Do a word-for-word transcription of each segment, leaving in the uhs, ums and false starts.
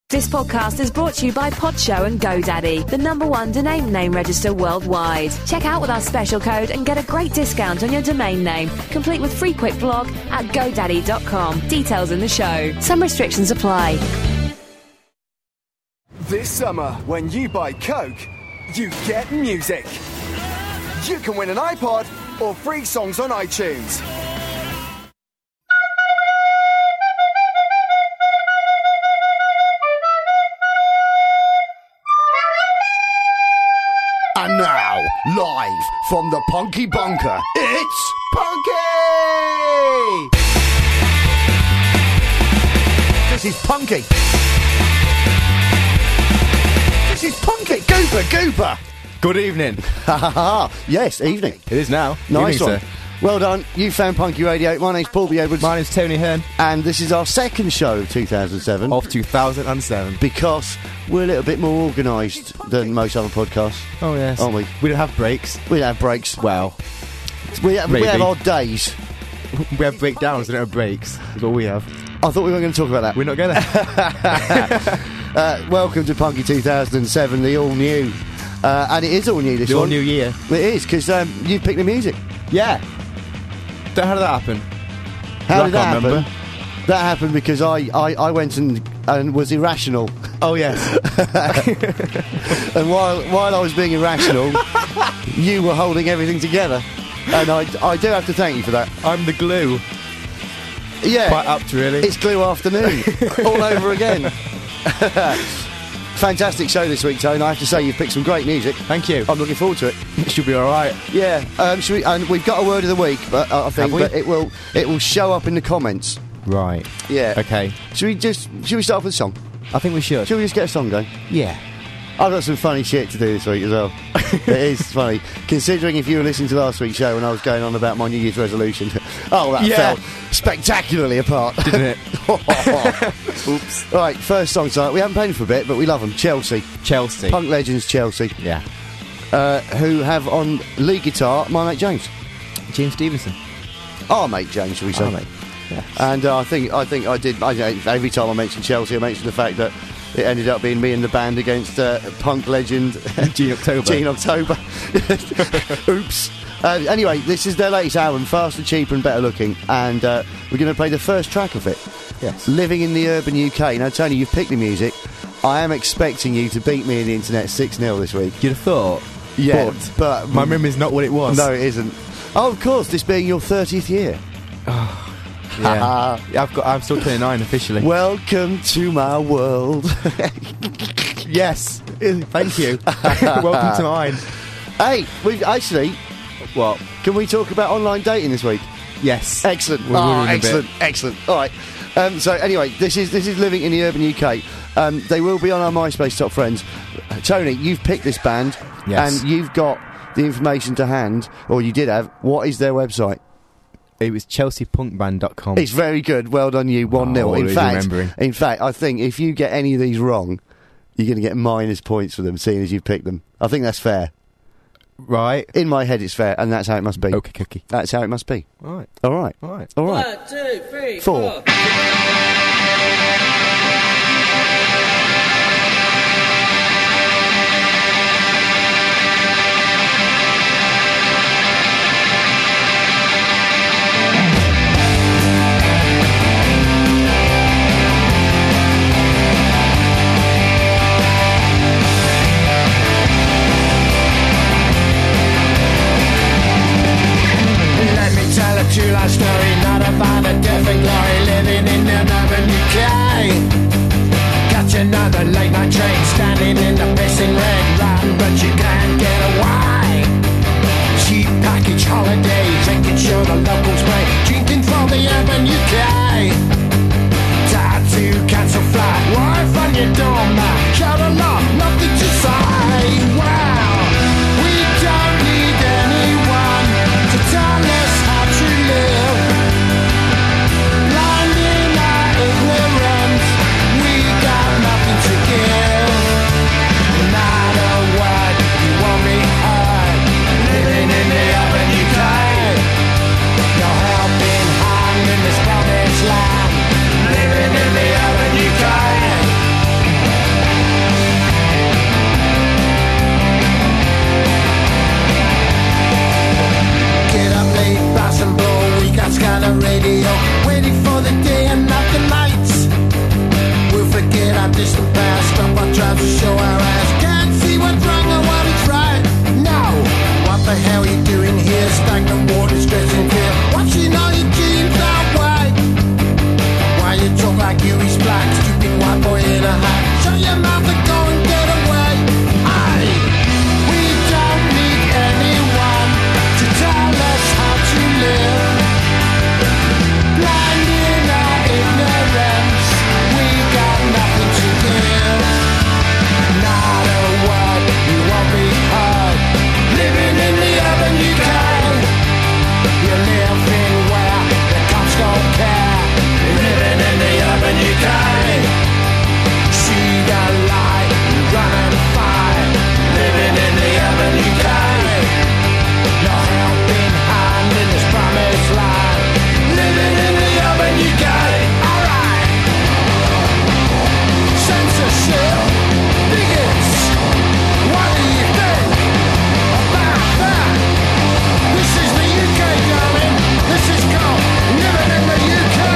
This podcast is brought to you by Podshow and GoDaddy, the number one domain name register worldwide. Check out with our special code and get a great discount on your domain name, complete with free quick blog at godaddy dot com. Details in the show. Some restrictions apply. This summer, when you buy Coke, you get music. You can win an iPod or free songs on iTunes. And now, live from the Punky Bunker, it's Punky! This is Punky. This is Punky. Gooper, Gooper. Good evening. Ha ha ha. Yes, evening. It is now. Nice evening, one. Sir. Well done. You found Punky Radio. My name's Paul B. Edwards. My name's Tony Hearn. And this is our second show of two thousand seven. Of two thousand seven. Because we're a little bit more organised than most other podcasts. Oh, yes. Aren't we? We don't have breaks. We don't have breaks. Well, We have, we maybe. have odd days. We have breakdowns, we don't have breaks. That's what we have. I thought we weren't going to talk about that. We're not going to. uh, welcome to Punky two thousand seven, the all-new. Uh, and it is all-new this The one. all new year. It is, because um, you picked the music. Yeah. So how did that happen? How I did that can't happen? remember. That happened because I, I, I went and, and was irrational. Oh, yes. And while while I was being irrational, you were holding everything together. And I, I do have to thank you for that. I'm the glue. Yeah. Quite apt, really. It's Glue Afternoon. All over again. Fantastic show this week, Tone. I have to say, you've picked some great music. Thank you. I'm looking forward to it. It should be alright. Yeah. Um, should we, and we've got a word of the week, but uh, I think Have we? but it will it will show up in the comments. Right. Yeah. Okay. Should we just should we start off with a song? I think we should. Should we just get a song going? Yeah. I've got some funny shit to do this week as well. It is funny. Considering if you were listening to last week's show when I was going on about my New Year's resolution. Oh, that Yeah. fell spectacularly apart. Didn't it? Oops. Right, first song tonight. We haven't played them for a bit, but we love them. Chelsea. Chelsea. Punk legends Chelsea. Yeah. Uh, who have on lead guitar my mate James. James Stevenson. Our mate James, shall we say. Our mate. Yeah. And uh, I think I think I did. I, every time I mention Chelsea, I mention the fact that it ended up being me and the band against uh, punk legend Gene October. Gene October. Oops. Uh, anyway, this is their latest album, Faster, Cheaper and Better Looking, and uh, we're going to play the first track of it. Yes. Living in the Urban U K. Now, Tony, you've picked the music. I am expecting you to beat me in the internet six nil this week. You'd have thought. Yeah, But, but my memory's not what it was. No, it isn't. Oh, of course, this being your thirtieth year. Yeah. Yeah, I've got. I'm still twenty-nine officially. Welcome to my world. Yes. Thank you. Welcome to mine. Hey, we've actually. What? Can we talk about online dating this week? Yes. Excellent. We're Oh, moving a bit. excellent. Excellent. All right. Um, so anyway, this is this is Living in the Urban U K. Um, they will be on our MySpace Top Friends. Uh, Tony, you've picked this band, Yes. and you've got the information to hand, or you did have. What is their website? It was chelsea punk band dot com. It's very good. Well done, you. One nil. Oh, in always fact, remembering. in fact, I think if you get any of these wrong, you're going to get minus points for them, seeing as you've picked them. I think that's fair. Right. In my head, it's fair, and that's how it must be. Okay, cookie. That's how it must be. All right. All right. All right. All right. One, two, three, Four. four. Let me tell a true life story, not about a death and glory, living in an our distant past. Drop our trousers, show our ass. Can't see what's wrong or what is right. No, what the hell are you doing here? Stagnant water, stressing fear. Watching all your dreams out wide. Why you talk like you is black? Stupid white boy in a hat. Shut your mouth and go and get away. Aye, we don't need anyone to tell us how to live. Blind in our ignorance, we got nothing to give. Not a word, you won't be heard. Living in the urban U K. You're living where the cops don't care. You're living in the urban U K. See the light, run and fight. Living in the urban U K. No helping hand in this promised land. Living in the urban U K. Alright. Censorship begins. What do you think about that? This is the U K, darling. This is called living in the U K.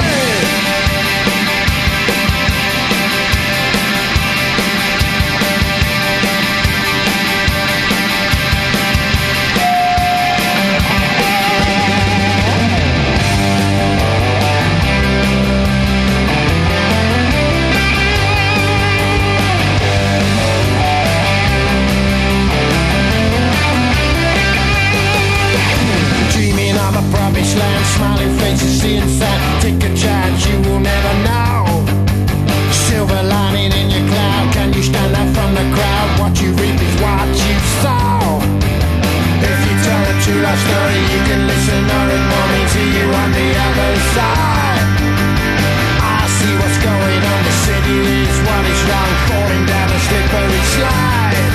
Dreaming of a promised land, smiling faces, seeing sand. Take a chance, you will never know. Silver lining in your cloud, can you stand out from the crowd? What you reap is what you sow. If you tell a true life story, you can listen or ignore me till you on the other side. I see what's going on, the city is what is wrong, falling down a slippery slide.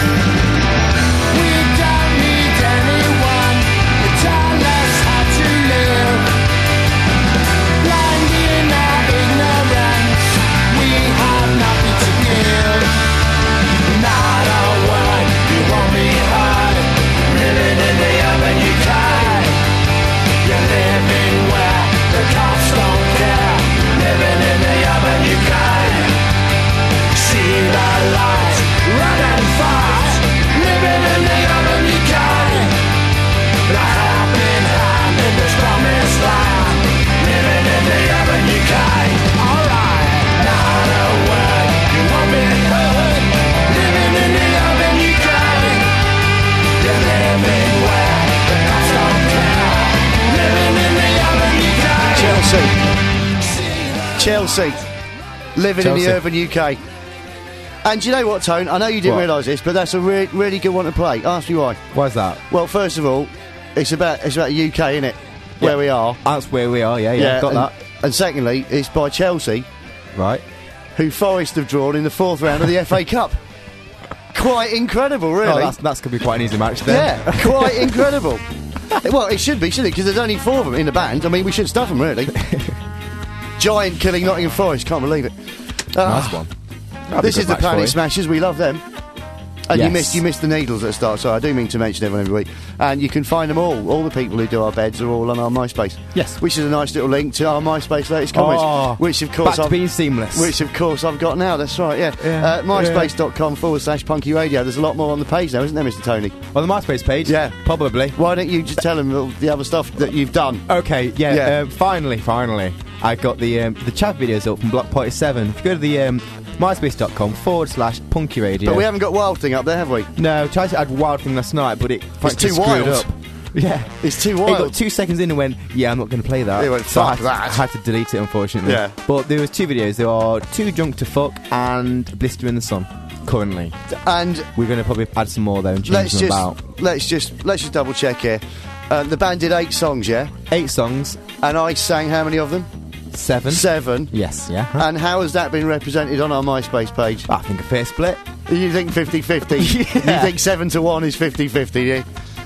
We don't need anyone to tell us how to live. Blind in our ignorance, we have nothing to give. Not a word, you won't be heard. Living in the urban U K. You're living where the cops don't care. Living in the urban U K. See the light, run and fight. Living in the urban U K. The helping hand in this promised land. Living in the urban U K. Alright, not a word, you won't be heard. Living in the urban U K. You're living where the cops don't care. Living in the urban U K. Chelsea. Chelsea. Living in Chelsea. the urban U K. And do you know what, Tone? I know you didn't What? realise this, but that's a re- really good one to play. Ask me why. Why's that? Well, first of all, it's about it's about the U K, innit? Where Yeah. we are. That's where we are, yeah, yeah, got and, that. And secondly, it's by Chelsea, Right. who Forest have drawn in the fourth round of the F A Cup. Quite incredible, really. Oh, that's, that's going to be quite an easy match then. Yeah, quite incredible. Well, it should be, shouldn't it? Because there's only four of them in the band. I mean, we should stuff them, really. Giant killing Nottingham Forest, can't believe it. Ah, Nice one. That'd be a This good is the match for Planet you. Smashers, we love them. And you Yes. missed you missed the Needles at the start, so I do mean to mention everyone every week. And you can find them all. All the people who do our beds are all on our MySpace. Yes. Which is a nice little link to our MySpace latest comments. Oh, which of course back to I've, being seamless. Which of course I've got now, that's right, yeah. Yeah, Uh, MySpace.com forward slash Punky Radio. There's a lot more on the page now, isn't there, Mister Tony? On the MySpace page? Yeah. Probably. Why don't you just tell them all the other stuff that you've done? Okay, yeah, Yeah. Um, finally, finally, I got the um, the chat videos up from Block Party seven. If you go to the um, myspace.com forward slash Punky Radio. But we haven't got Wild Thing up there, have we? No, tried to add Wild Thing last night, but it too screwed wild. up. Yeah. It's too It wild. got two seconds in and went, yeah, I'm not going to play that. It went, so I fuck had, that. I had to delete it, unfortunately. Yeah. But there was two videos. There are Too Drunk to Fuck and Blister in the Sun, currently. And We're going to probably add some more, though, and change let's them just about. let's just let's just double check here. Uh, the band did eight songs, yeah, Eight songs, and I sang how many of them? seven. Seven. Yes, yeah. And how has that been represented on our MySpace page? I think a fair split. You think fifty-fifty? You Yeah. think seven to one is fifty-fifty, yeah?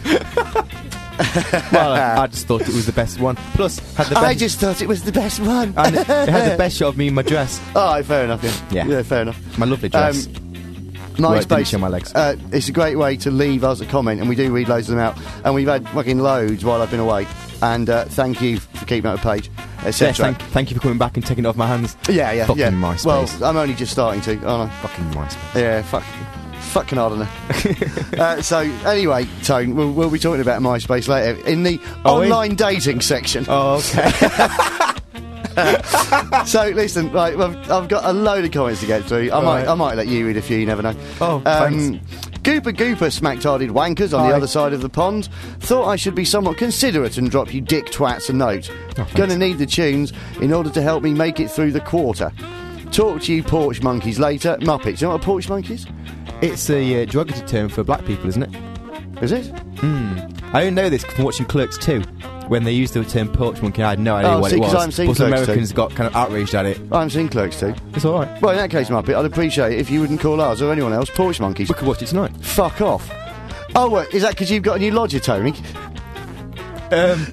Well, I just thought it was the best one. Plus, had the best. I just thought it was the best one. and it had the best shot of me in my dress. Oh, fair enough, yeah. Yeah. Yeah, fair enough. My lovely dress. Um, Well, it didn't MySpace, show my legs. Uh, it's a great way to leave us a comment, and we do read loads of them out. And we've had fucking loads while I've been away. And uh, thank you for keeping up the page. et Yeah, cetera. thank, thank you for coming back and taking it off my hands. Yeah, yeah, Fucking yeah. MySpace. Well, I'm only just starting to, aren't I? Fucking MySpace. Yeah, fuck. Fucking hard on her. uh, so, anyway, Tone, we'll, we'll be talking about MySpace later in the Oh, we- online dating section. Oh, okay. So, listen, right, well, I've got a load of comments to get through. I might, Right. I might let you read a few, you never know. Oh, thanks. Gooper Gooper smack-tarded wankers on Hi. the other side of the pond. Thought I should be somewhat considerate and drop you dick twats a note. Gonna need the tunes in order to help me make it through the quarter. Talk to you porch monkeys later. Muppets. You know what a porch monkey is? It's a uh, derogatory term for black people, isn't it? Is it? I only know this from watching Clerks two. When they used the term porch monkey, I had no idea Oh, what see, it 'cause was. I haven't seen But some Clerks two. Americans got kind of outraged at it. I haven't seen Clerks too. It's alright. Well, in that case, Muppet, I'd appreciate it if you wouldn't call us or anyone else porch monkeys. We could watch it tonight. Fuck off. Oh, what, is that because you've got a new lodger, Tony? Um,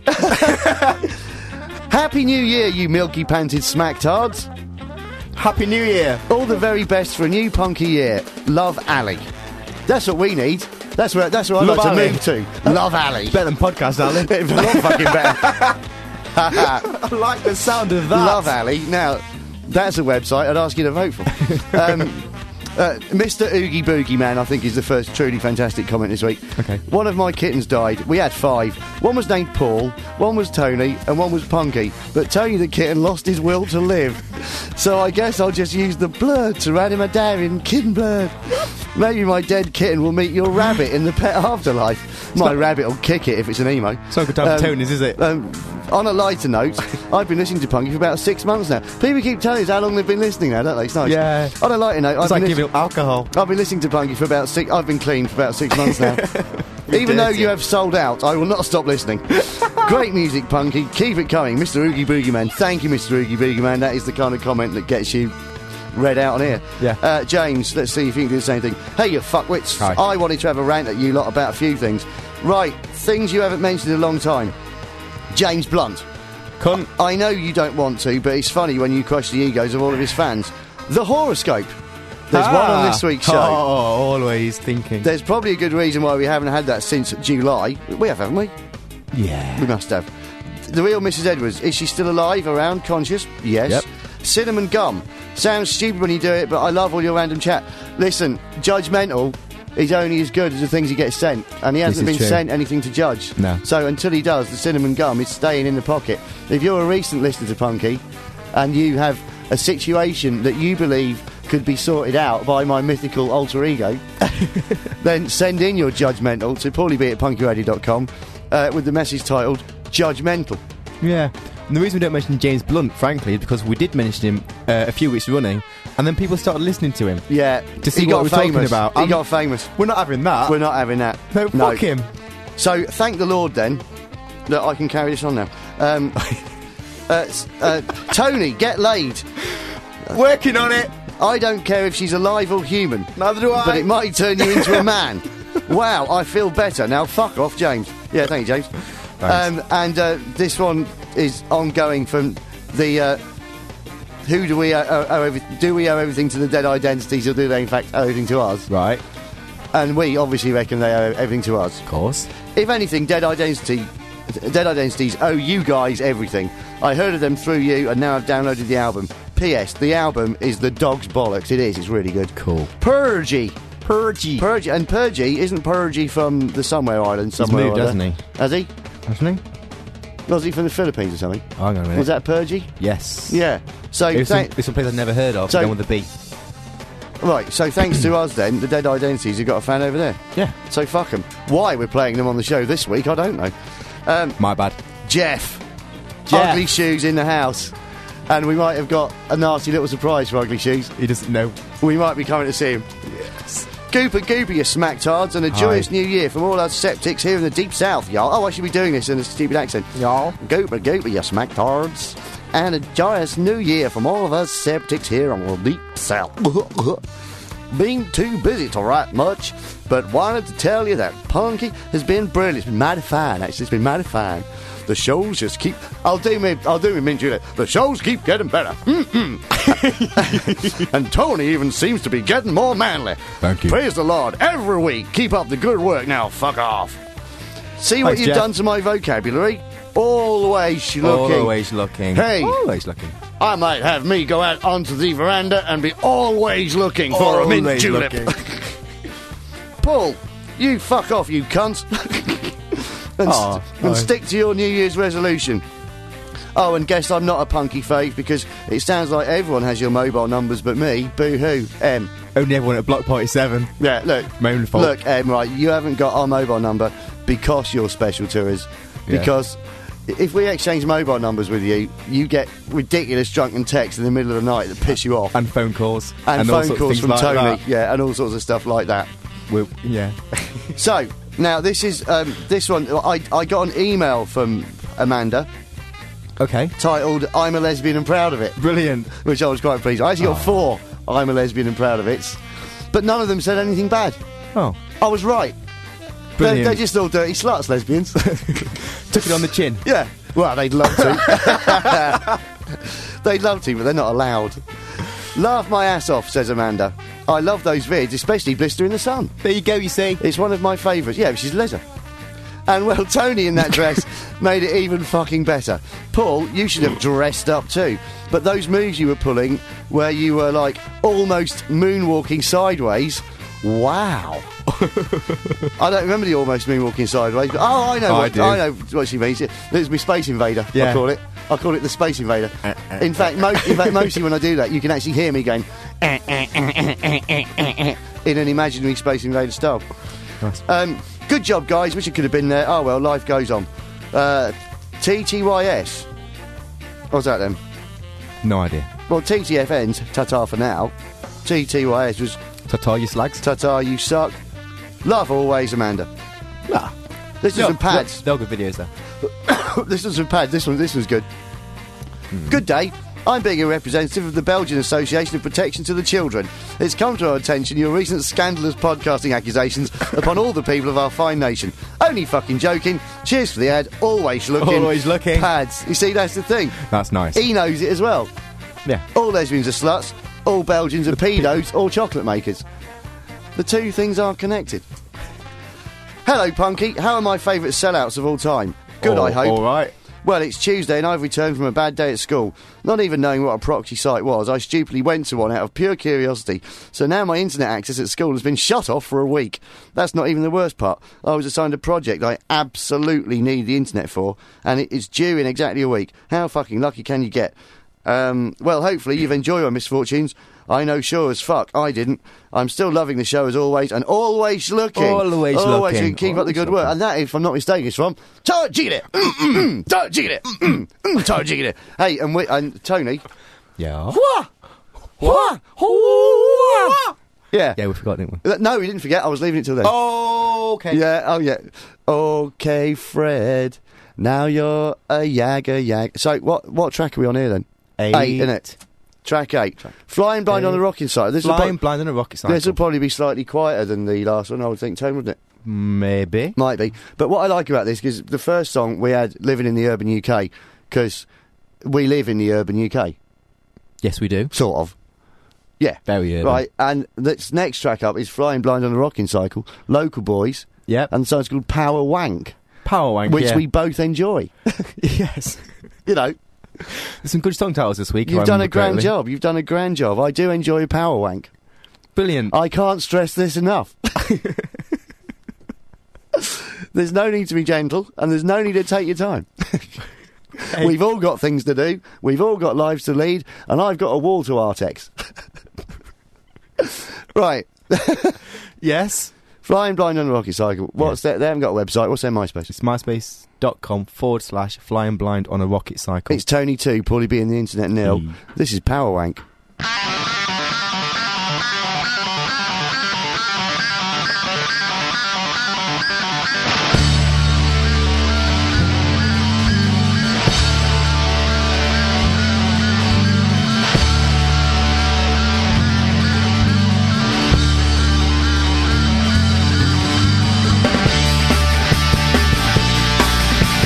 Happy New Year, you milky-panted smacktards. Happy New Year! All the very best for a new punky year. Love, Ali. That's what we need. That's where, that's where I'd Love like Ali. to move to. Love, Ali. Better than podcast, Alan. It's a lot fucking better. I like the sound of that. Love, Ali. Now, that's a website I'd ask you to vote for. um, Uh, Mister Oogie Boogie Man, I think, is the first truly fantastic comment this week. Okay. One of my kittens died. We had five. One was named Paul, one was Tony, and one was Punky. But Tony the kitten lost his will to live. So I guess I'll just use the blood to write him a Darien kitten blood. Maybe my dead kitten will meet your rabbit in the pet afterlife. My rabbit will kick it if it's an emo. It's not a good time for Tonys, is it? Um, on a lighter note, I've been listening to Punky for about six months now. People keep telling us how long they've been listening now, don't they? It's nice. Yeah. On a lighter note, It's I've like been giving up alcohol. I've been listening to Punky for about six... I've been clean for about six months now. Even though dirty. you have sold out, I will not stop listening. Great music, Punky. Keep it coming. Mister Oogie Boogie Man. Thank you, Mister Oogie Boogie Man. That is the kind of comment that gets you read out on here. Yeah. Uh, James, let's see if you can do the same thing. Hey, you fuckwits. Hi. I wanted to have a rant at you lot about a few things. Right, things you haven't mentioned in a long time. James Blunt. Cunt. I know you don't want to, but it's funny when you crush the egos of all of his fans. The horoscope. There's one on this week's show. Oh, always thinking. There's probably a good reason why we haven't had that since July. We have, haven't we? Yeah. We must have. The real Missus Edwards, is she still alive, around, conscious? Yes. Yep. Cinnamon gum. Sounds stupid when you do it, but I love all your random chat. Listen, judgmental is only as good as the things he gets sent, and he hasn't is been true. sent anything to judge. No. So until he does, the cinnamon gum is staying in the pocket. If you're a recent listener to Punky, and you have a situation that you believe could be sorted out by my mythical alter ego, then send in your judgmental to paulieb at punky radio dot com uh, with the message titled Judgmental. Yeah. And the reason we don't mention James Blunt, frankly, is because we did mention him uh, a few weeks running, and then people started listening to him. Yeah, To see he what got we're famous. talking about. He I'm- got famous. We're not having that. We're not having that. No, fuck him. So thank the Lord then that I can carry this on now. Um, uh, s- uh, Tony, get laid. Working on it. I don't care if she's alive or human. Neither do I. But it might turn you into a man. Wow, I feel better. Now fuck off, James. Yeah, thank you, James. Thanks. Um, and uh, this one is ongoing from the... Uh, who do we owe, owe, owe every, do we owe everything to the dead identities, or do they in fact owe everything to us? Right. And we obviously reckon they owe everything to us. Of course. If anything, Dead Identity, Dead Identities owe you guys everything. I heard of them through you, and now I've downloaded the album. P S. The album is the dog's bollocks. It is. It's really good. Cool. Purgy. Purgy. Purgy. And Purgy isn't Purgy from the Somewhere Island somewhere. moved, or other. hasn't he? Has he? Hasn't he? Was he from the Philippines or something? Oh, hang on a minute. Was that Purgy? Yes. Yeah. So, It's some, thank- it's some place I've never heard of. So- So, with a B. right. So thanks to us, then, the Dead Identities have got a fan over there. Yeah. So fuck them. Why we're playing them on the show this week, I don't know. Um, My bad. Jeff. Jeff. Ugly Shoes in the house. And we might have got a nasty little surprise for Ugly Shoes. He doesn't know. We might be coming to see him. Yes. Gooper Gooper, you smacktards, and a Hi. joyous new year from all our septics here in the deep south, y'all. Oh, I should be doing this in a stupid accent. Y'all. Gooper Gooper, you smacktards. And a joyous new year from all of us septics here on the deep south. Been too busy to write much, but wanted to tell you that Punky has been brilliant. It's been mighty fine, actually. It's been mighty fine. The shows just keep... I'll do me... I'll do me mint Juliet. The shows keep getting better. Mm-mm. And Tony even seems to be getting more manly. Thank you. Praise the Lord. Every week. Keep up the good work. Now, fuck off. See what Thanks, you've Jeff. done to my vocabulary? always looking. Always looking. Hey. Always looking. I might have me go out onto the veranda and be always looking for a mint Always julep. looking. Paul, you fuck off, you cunt. and Aw, st- and oh. stick to your New Year's resolution. Oh, and guess I'm not a punky fave because it sounds like everyone has your mobile numbers but me. Boo-hoo. Em. Only everyone at Block Party seven. Yeah, look. My own fault. Look, Em, right, you haven't got our mobile number because you're special to us. Yeah. Because if we exchange mobile numbers with you, you get ridiculous drunken texts in the middle of the night that piss you off. And phone calls. And, all phone sorts of calls things from like Tony. that. Yeah, and all sorts of stuff like that. We're, yeah. So, now this is, um, this one, I, I got an email from Amanda Okay. titled, I'm a lesbian and proud of it, Brilliant. which I was quite pleased. I actually got four, I'm a lesbian and proud of it, but none of them said anything bad. Oh. I was right. They're, Brilliant. they're just all dirty sluts, lesbians. Took it on the chin. Yeah. Well, they'd love to. They'd love to, but they're not allowed. Laugh my ass off, says Amanda. I love those vids, especially Blister in the Sun. There you go, you see. It's one of my favourites. Yeah, she's leisure. And, well, Tony in that dress made it even fucking better. Paul, you should have dressed up too. But those moves you were pulling, where you were, like, almost moonwalking sideways, wow. I don't remember the almost moonwalking sideways, but, oh, I know, I what, do. I know what she means. It's me Space Invader, I Yeah. call it. I call it the Space Invader. In fact, mo- in fact, mostly when I do that, you can actually hear me going in an imaginary Space Invader style. Nice. Um, good job, guys. Wish it could have been there. Oh well, life goes on. Uh, T T Y S. What's that then? No idea. Well, T T F N's ta-ta for now. T T Y S was Ta-ta, you slags. ta-ta, you suck. Laugh always, Amanda. Nah. This is No, some pads. They're all good videos, though. This was some pads. This one, this was good. Good day. I'm being a representative of the Belgian Association of Protection to the Children. It's come to our attention your recent scandalous podcasting accusations upon all the people of our fine nation. Only fucking joking. Cheers for the ad. Always looking. Always looking. Pads. You see, that's the thing. That's nice. He knows it as well. Yeah. All lesbians are sluts. All Belgians are pedos. All chocolate makers. The two things are connected. Hello, Punky. How are my favourite sellouts of all time? Good, Oh, I hope. All right. Well, it's Tuesday and I've returned from a bad day at school. Not even knowing what a proxy site was, I stupidly went to one out of pure curiosity. So now my internet access at school has been shut off for a week. That's not even the worst part. I was assigned a project I absolutely need the internet for, and it is due in exactly a week. How fucking lucky can you get? Um, well, hopefully you've enjoyed my misfortunes. I know sure as fuck I didn't. I'm still loving the show as always, and always looking. Always always looking. Keep up the good Always work. And that, if I'm not mistaken, is from Todd Jiggity. Mm, Todd Jiggity. Mm, mm, Todd Jiggity. Hey, and we and Tony. Yeah. Wha, wha, wha. Yeah. Yeah, we forgot, didn't we? Uh, No, we didn't forget. I was leaving it till then. Oh, okay. Yeah. Oh, yeah. Okay, Fred. Now you're a yagger yag. So, what what track are we on here then? Eight. Eight, innit? Track eight. Flying blind Eight. on the rocking side. This will Flying pro- blind on a rocket cycle. This will probably be slightly quieter than the last one, I would think, Tone, wouldn't it? Maybe. Might be. But what I like about this is the first song we had Living in the Urban U K, because we live in the urban U K, Yes, we do. sort of. Yeah. Very urban. Right, and this next track up is Flying Blind on the Rocking Cycle, Local Boys, Yep. and the song's called Power Wank, Power Wank, which yeah. we both enjoy. Yes. You know, There's some good song titles this week. if you've I done a remember grand correctly. job. You've done a grand job. I do enjoy Power Wank. Brilliant. I can't stress this enough. There's no need to be gentle, and there's no need to take your time. Hey. We've all got things to do. We've all got lives to lead, and I've got a wall to Artex. Right. Yes. Flying Blind on the Rocket Cycle. What's that? They haven't got a website. What's their MySpace? It's myspace.com forward slash flying blind on a rocket cycle. It's Tony two, Paulie B and the Internet nil. Mm. This is Power Wank.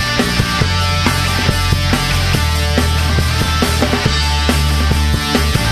Power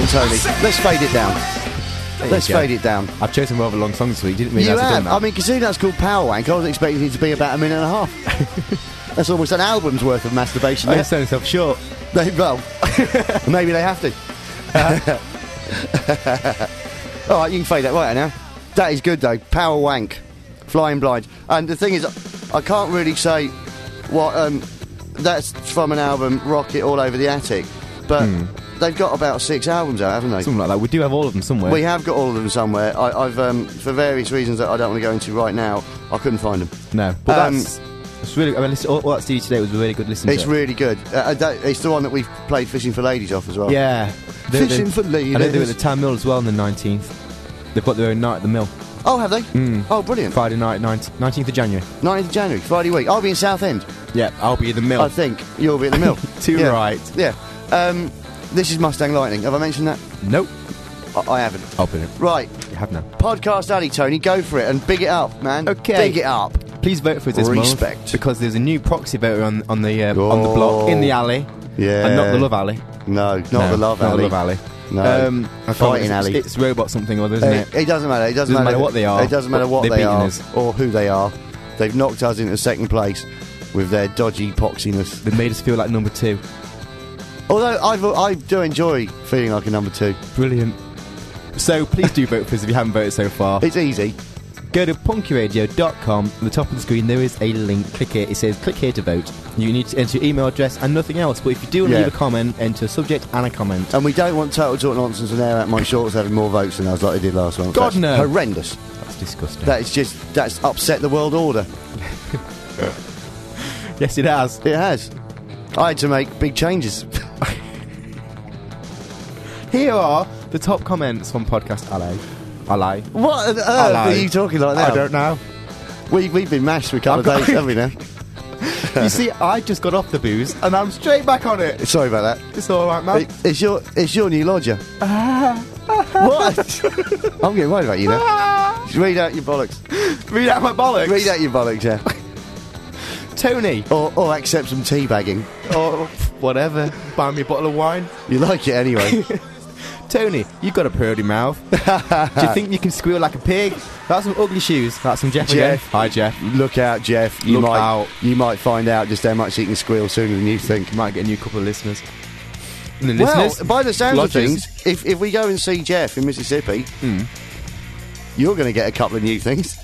then, Tony. Let's fade it down. There Let's you go. fade it down. I've chosen rather long songs this week. Didn't realise You I'd done have. that. I mean, considering that's called Power Wank, I was expecting it to be about a minute and a half. That's almost an album's worth of masturbation. I Yeah. just sound myself short. They, well, maybe they have to. All right, you can fade that right now. That is good though. Power Wank, Flying Blind. And the thing is, I can't really say what. Um, that's from an album, Rocket All Over the Attic, but they've got about six albums out, haven't they? Something like that. We do have all of them somewhere. We have got all of them somewhere. I, I've, um, for various reasons that I don't want to go into right now, I couldn't find them. No, but Um, that's it's really. I mean, listen, all, all that C D today was a really good listen. It's to. really good. Uh, that, it's the one that we've played Fishing for Ladies off as well. Yeah, They- Fishing they- for Ladies. I know they were at the Town Mill as well on the nineteenth. They've got their own night at the Mill. Oh, have they? Mm. Oh, brilliant. Friday night, nineteenth of January. nineteenth of January, Friday week. I'll be in Southend. Yeah, I'll be at the Mill. I think you'll be at the Mill. Too yeah. right. Yeah. Um, this is Mustang Lightning. Have I mentioned that? Nope. I, I haven't. I'll put it. Right. You have now. Podcast Addy, Tony. Go for it and big it up, man. Okay. Big it up. Please vote for us this Respect. month because there's a new proxy voter on on the um, on the block in the alley. Yeah. And not the Love Alley. No, not No, the Love not Alley. the Love Alley. No. Um, I can't- Fighting it's, Alley. It's robot something or other, isn't It, it? it doesn't matter. It doesn't, Doesn't matter what they are. It doesn't matter what They're they beating are us. or who they are. They've knocked us into second place with their dodgy poxiness. They made us feel like number two. Although I've, I do enjoy feeling like a number two. Brilliant. So please do vote for us if you haven't voted so far. It's easy. Go to punky radio dot com. At the top of the screen, there is a link. Click it. It says click here to vote. You need to enter your email address and nothing else. But if you do want to Yeah. leave a comment, enter a subject and a comment. And we don't want Total Talk Nonsense and Air Out My Shorts having more votes than us like they did last month. God, That's no. horrendous. That's disgusting. That is just, that's upset the world order. yes, it has. It has. I had to make big changes. Here are the top comments from Podcast Alley. Alley. What on earth I are lied. you talking like now? I don't know. We, we've been mashed for a couple I've of got- days, haven't we now? You see, I just got off the booze and I'm straight back on it. Sorry about that. It's all right, man. It, it's your it's your new lodger. What? I'm getting worried about you now. Just read out your bollocks. Read out my bollocks. Read out your bollocks, yeah. Tony. Or, or accept some teabagging. Or whatever. Buy me a bottle of wine. You like it anyway. Tony, you've got a purdy mouth. Do you think you can squeal like a pig? That's some ugly shoes. That's some Jeff, again. Jeff. Hi, Jeff. Look out, Jeff. You Look might out. you might find out just how much he can squeal sooner than you think. Might get a new couple of listeners. And then Well, listeners, by the sounds lodgers. of things, if if we go and see Jeff in Mississippi, Hmm. you're going to get a couple of new things.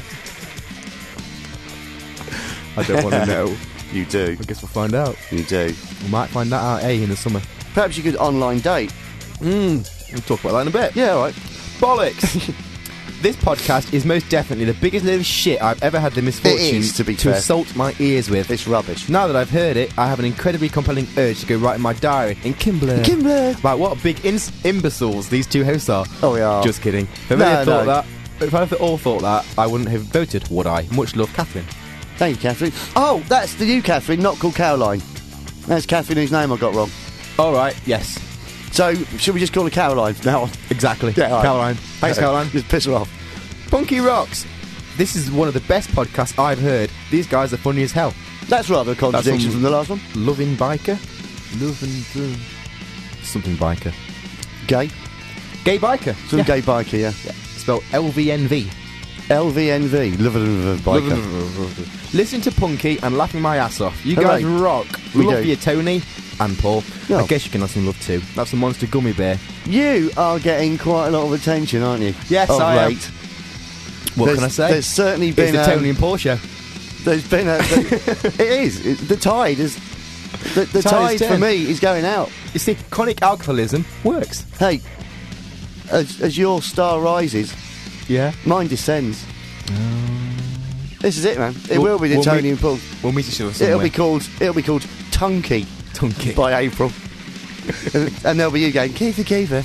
I don't want to know. You do. I guess we'll find out. You do. We might find that out, eh, in the summer. Perhaps you could online date. Mm. We'll talk about that in a bit. Yeah, all right. Bollocks! This podcast is most definitely the biggest load of shit I've ever had the misfortune It is, to be fair. assault my ears with. It's rubbish. Now that I've heard it, I have an incredibly compelling urge to go write in my diary in Kimberley. Kimberley. About what big ins- imbeciles these two hosts are. Oh, we are. Just kidding. If No, I had thought no. that, if I had all thought that, I wouldn't have voted, would I? Much love, Catherine. Thank you, Catherine. Oh, that's the new Catherine, not called Caroline. That's Catherine whose name I got wrong. All right. Yes. So, should we just call her Caroline from now on? Exactly. Yeah, all right. Caroline. Thanks, Caroline. Just piss her off. Punky Rocks. This is one of the best podcasts I've heard. These guys are funny as hell. That's rather a contradiction from- from the last one. Loving biker. Loving boom. Something biker. Gay. Gay biker. Some Yeah. gay biker, yeah. Spelled L V N V. L V N V. Loving biker. Listen to Punky and laughing my ass off. You Hooray. guys rock. We love do. you, Tony and Paul. No. I guess you can have some love too. That's a monster gummy bear. You are getting quite a lot of attention, aren't you? Yes, of I am. late. What There's- can I say? There's certainly It's been the um, Tony and Paul show. There's been a. The, it is. It, the tide is. The, the Tide tide is for turned. me is going out. You see, chronic alcoholism works. Hey, as, as your star rises, Yeah. mine descends. This is it, man. It We'll- will be the we'll Tony meet- and Paul. We'll meet each other somewhere. It'll be called. It'll be called Tunky Tunky. by April, and, and there'll be you going Keefer Keefer.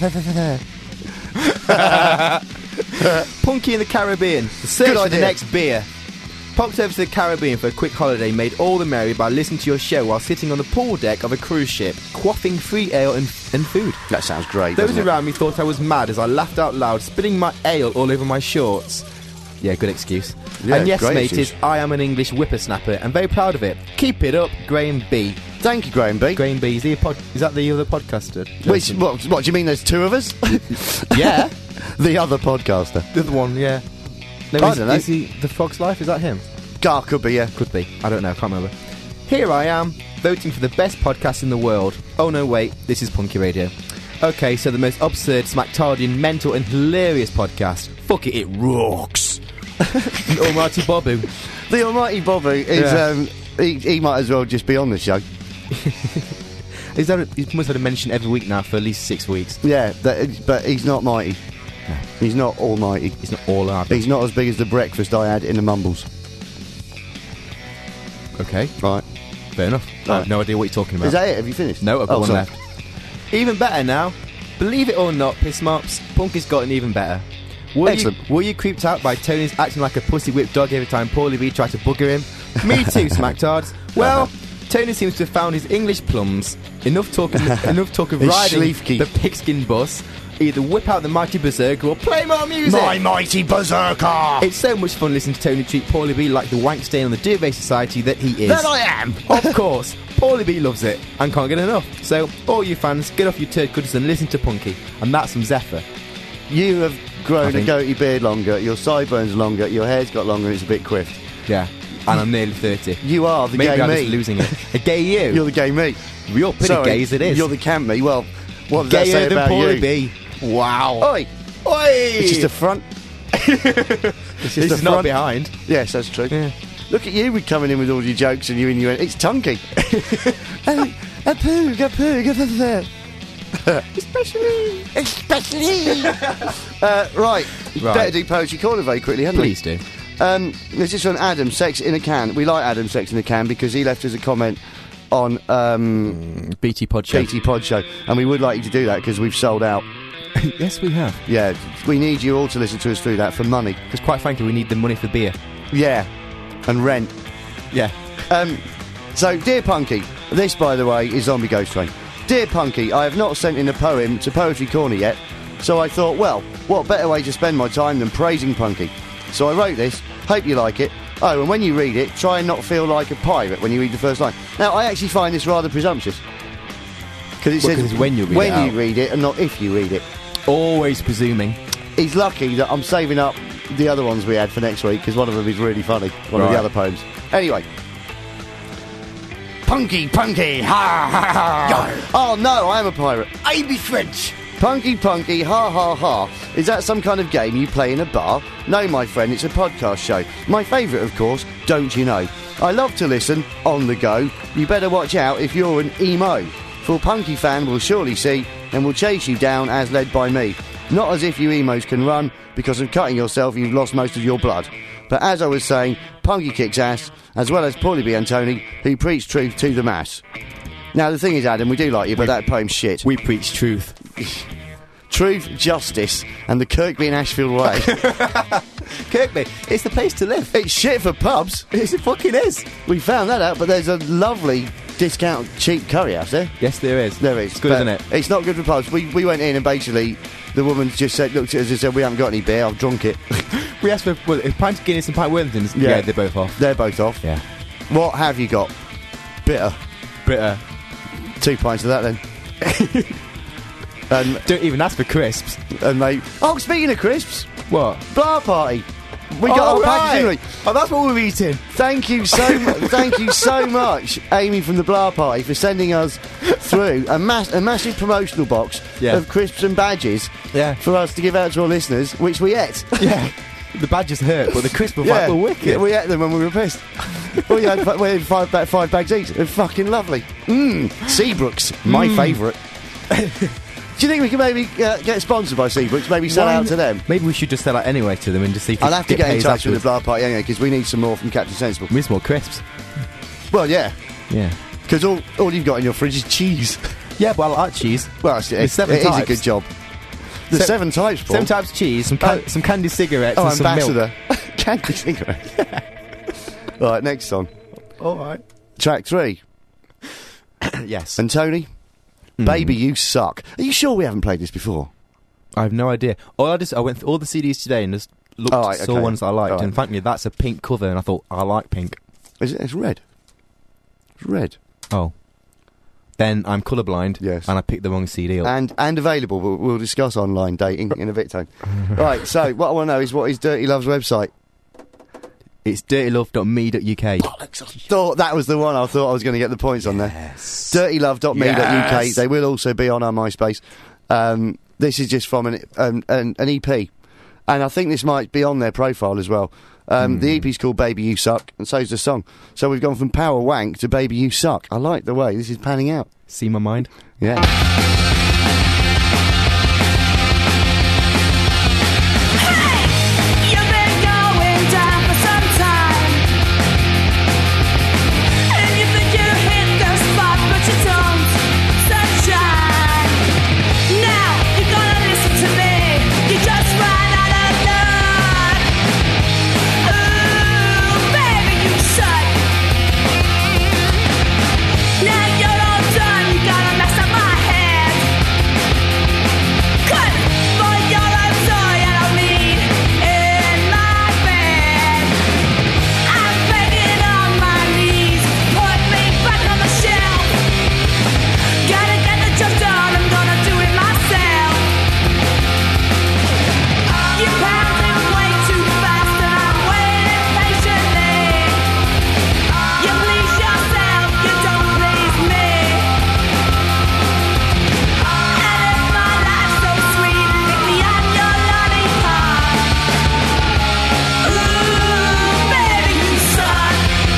Punky in the Caribbean. The search Good for the idea. next beer. Popped over to the Caribbean for a quick holiday, made all the merry by listening to your show while sitting on the pool deck of a cruise ship, quaffing free ale and, and food. That sounds great. Those doesn't it? around me thought I was mad as I laughed out loud, spilling my ale all over my shorts. Yeah, good excuse. Yeah, and yes, great mate, excuse. is I am an English whippersnapper and very proud of it. Keep it up, Graham B. Thank you, Graham B. Graham B. Is, he a pod- is that the other podcaster? Which, what, what, do you mean there's two of us? Yeah. The other podcaster. The other one, yeah. No, I is, don't know. Is he The Frog's Life? Is that him? Gar could be, yeah. Could be. I don't know. I can't remember. Here I am, voting for the best podcast in the world. Oh no, wait. This is Punky Radio. Okay, so the most absurd, smacktardian, mental and hilarious podcast. Fuck it, it rocks. Almighty Bobu. The Almighty Bobby is, Yeah. um, he, he might as well just be on the show. Is that a, he must have a mention every week now for at least six weeks. Yeah, that, but he's not mighty. He's not almighty. He's not all our. He's not as big as the breakfast I had in the Mumbles. Okay, Right. fair enough. I have no idea what you're talking about. Is that it? Have you finished? No, I've got Oh, one sorry. left. Even better now. Believe it or not, piss mops, Punk has gotten even better. Were Excellent. You, were you creeped out by Tony's acting like a pussy whipped dog every time Paulie B tried to bugger him? Me too, smacktards. Well, Tony seems to have found his English plums. Enough talk of, enough talk of His riding Schleifke. the pigskin bus. Either whip out the mighty berserker or play more music. My mighty berserker! It's so much fun listening to Tony treat Paulie B like the wank stain on the Duvet Society that he is. That I am! Of course, Paulie B loves it and can't get enough. So, all you fans, get off your turd cutters and listen to Punky. And that's from Zephyr. You have I grown a think- goatee beard longer, your sideburns longer, your hair's got longer and it's a bit quiffed. Yeah. And I'm nearly thirty. You are the Maybe gay I'm me. just losing it. A gay you. You're the gay me. You're pretty Sorry, gay as it is. You're the camp me. Well, what does that gayer say than about Paulie you? B. Wow. Oi! Oi! It's just a front. It's just just a not front. behind. Yes, that's true. Yeah. Look at you, we're coming in with all your jokes and you and you went, it's Tunky. Oh, a poog, a poog, a poog. Especially. Especially. uh, right. Right. Better do Poetry Corner very quickly, hadn't Please do. we? Um, this is from Adam, Sex in a Can. We like Adam, Sex in a Can, because he left us a comment on um, B T Pod Show. B T Pod Show, and we would like you to do that because we've sold out. Yes, we have. Yeah, we need you all to listen to us through that for money. Because quite frankly, we need the money for beer. Yeah, and rent. Yeah. Um, so, Dear Punky, this, by the way, is Zombie Ghost Train. Dear Punky, I have not sent in a poem to Poetry Corner yet, so I thought, well, what better way to spend my time than praising Punky? So I wrote this, hope you like it. Oh, and when you read it, try and not feel like a pirate when you read the first line. Now, I actually find this rather presumptuous. Because it Well, 'cause says it's when you read when it out. you read it and not if you read it. Always presuming. He's lucky that I'm saving up the other ones we had for next week, because one of them is really funny, one of Right. the other poems. Anyway. Punky, punky, ha ha ha. Oh no, I am a pirate. I be French. Punky, punky, ha ha ha. Is that some kind of game you play in a bar? No, my friend, it's a podcast show. My favourite, of course, Don't You Know. I love to listen, on the go. You better watch out if you're an emo. For Punky fan will surely see and will chase you down as led by me. Not as if you emos can run, because of cutting yourself you've lost most of your blood. But as I was saying, Punky kicks ass, as well as Paulie B and Tony, who preach truth to the mass. Now, the thing is, Adam, we do like you, but that poem's shit. We preach truth. Truth, justice, and the Kirkby and Ashfield way. Kirkby, it's the place to live. It's shit for pubs. It fucking is. We found that out, but there's a lovely discount cheap curry house there. Yes, there is. There is. It's good, but isn't it? It's not good for pubs. We, we went in and basically the woman just said, looked at us and said, we haven't got any beer, I've drunk it. We asked for well, a pint of Guinness and pint of Worthingtons. Yeah. Yeah. they're both off. They're both off. Yeah. What have you got? Bitter. Bitter. Two pints of that then. and, Don't even ask for crisps. and mate. Oh, speaking of crisps, What? Blah Party. We got Oh, our package, didn't we? Oh, that's what we're eating. Thank you so mu- thank you so much, Amy from the Blah Party, for sending us through a, mass- a massive promotional box Yeah. of crisps and badges Yeah. for us to give out to our listeners, which we ate. Yeah. The badges hurt, but the crisps were yeah. wicked. Yeah, we ate them when we were pissed. we had, fi- we had five, ba- five bags each. They're fucking lovely. Mmm, Seabrooks, my Mm. favourite. Do you think we can maybe uh, get sponsored by Seabrooks? Maybe sell Why out n- to them? Maybe we should just sell out anyway to them and just see if I'll we have to get in paid touch with the afterwards. Blah Party anyway, because we need some more from Captain Sensible. We need some more crisps. Well, yeah, Yeah. because all, all you've got in your fridge is cheese. Yeah, but I like cheese. Well, it's, There's it, seven it is a types. good job. The Se- seven types, Paul. Seven types of cheese, some, can- Oh. some candy cigarettes, Oh, and some milk. ambassador. Candy cigarette. All right, next song. All right. Track three. Yes. And Tony, Mm. Baby You Suck. Are you sure we haven't played this before? I have no idea. All I just I went through all the C Ds today and just looked, Oh, right, saw okay. ones that I liked, All right. and frankly, that's a pink cover, and I thought, I like pink. Is it? It's red. It's red. Oh. Then I'm colourblind, Yes. and I picked the wrong C D up. And and available. We'll, we'll discuss online dating in a bit, Tone. Right, so what I want to know is what is Dirty Love's website? It's dirty love dot me dot U K. Thought that was the one. I thought I was going to get the points on there. Yes. dirty love dot me dot U K. Yes. They will also be on our MySpace. Um, this is just from an, um, an an E P, and I think this might be on their profile as well. Um, Mm. The E P's called Baby You Suck, and so's the song. So we've gone from Power Wank to Baby You Suck. I like the way this is panning out. See my mind? Yeah. You've been going down for some time, and you think you hit the spot, but you don't. Sunshine. Now you're gonna listen to me. You just ran out of luck. Ooh, baby, you suck. Now you're all done. You gotta mess up my head. Cut for your own toy, I don't need in my bed. I'm begging on my knees, put me back on the shelf. Gotta get the job done, I'm gonna do it myself. You pounding way too fast and I'm waiting patiently. You please yourself, you don't please me. And if my life's so sweet, lick me on your lollipop. Ooh, baby, you suck.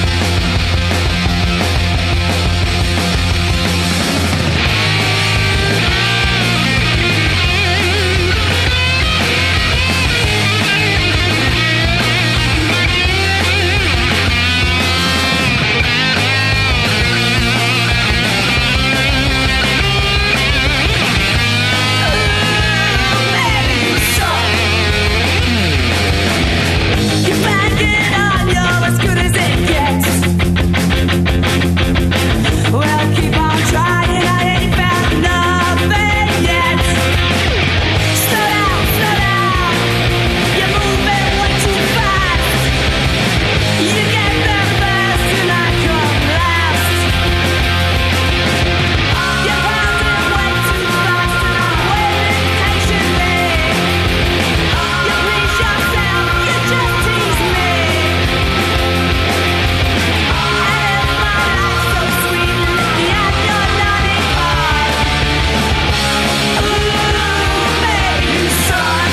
Baby, you suck. You're banging on, you're as good as it gets. Well, keep on trying, I ain't found nothing yet. Slow down, slow down. You're moving way too fast. You get there first and I come last. You're pounding way too fast and I'm waiting patiently. You please yourself, you just tease me. And if my life's so sweet, lick me on your lollipop. Ooh, baby, you suck.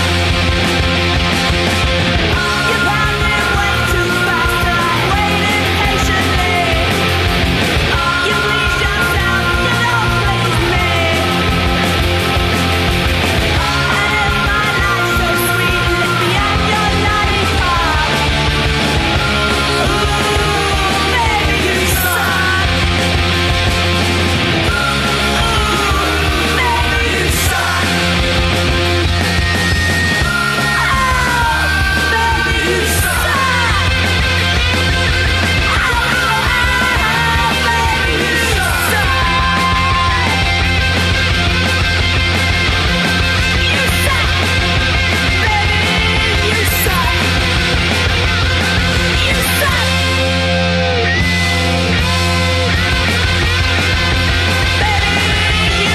You're pounding way too fast and I'm waiting patiently. You please yourself, you don't please me. And if my life's so sweet, lick me on your lollipop. Ooh, baby, you suck. Ooh, baby, you suck. Oh, baby, you suck. Oh, baby, you suck. You suck. Baby, you suck. You suck. Baby, you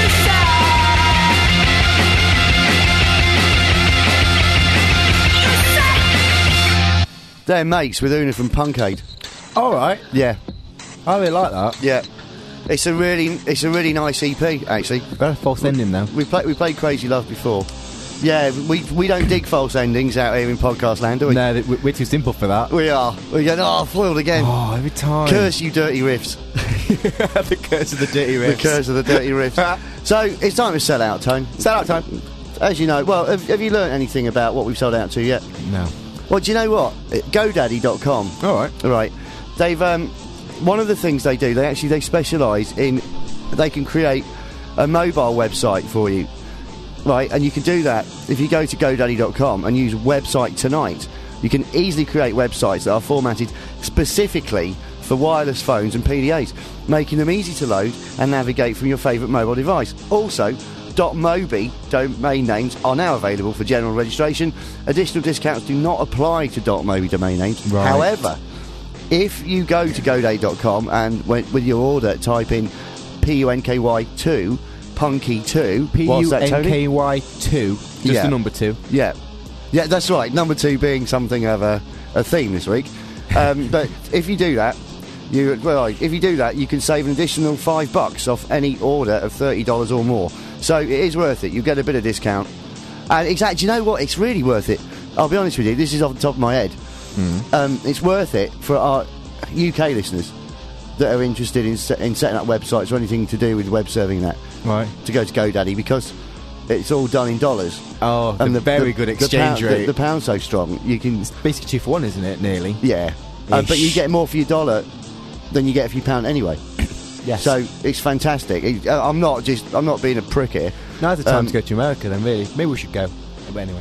suck. They're mates with Una from Punkade. Alright. Yeah, I really like that. yeah. It's a really, it's a really nice E P actually. Better false ending though. We played, we played Crazy Love before. Yeah, we we don't dig false endings out here in podcast land, do we? No, th- we- we're too simple for that. We are. We go, oh, foiled again. Oh, every time. Curse you, dirty riffs. The curse of the dirty The riffs. curse of the dirty riffs. So it's time to sell out, Tone. Sell out time. As you know, well, have, have you learnt anything about what we've sold out to yet? No. Well, do you know what? GoDaddy dot com. Alright. Right. They've um, one of the things they do. They actually they specialise in. They can create a mobile website for you, right? And you can do that if you go to GoDaddy dot com and use Website Tonight. You can easily create websites that are formatted specifically for wireless phones and P D As, making them easy to load and navigate from your favourite mobile device. Also, .mobi domain names are now available for general registration. Additional discounts do not apply to .mobi domain names. Right. However, if you go to GoDaddy dot com and when, with your order type in P U N K Y two, Punky two, P what's U that, N Tony? K Y two, just Yeah. the number two. Yeah, yeah, that's right. Number two being something of a, a theme this week. Um, but if you do that, you well, if you do that, you can save an additional five bucks off any order of thirty dollars or more. So it is worth it. You get a bit of discount, and exactly, you know what? It's really worth it. I'll be honest with you. This is off the top of my head. Mm. Um, it's worth it for our U K listeners that are interested in, se- in setting up websites or anything to do with web serving and that. Right. To go to GoDaddy because it's all done in dollars. Oh, the very good exchange the rate. The, the pound's so strong, you can. Basically two for one, isn't it? Nearly. Yeah, uh, but you Ish. get more for your dollar than you get for your pound anyway. Yes. So it's fantastic. It, uh, I'm not just. I'm not being a prick here. Now's the time um, to go to America, then. Really, maybe we should go. But anyway,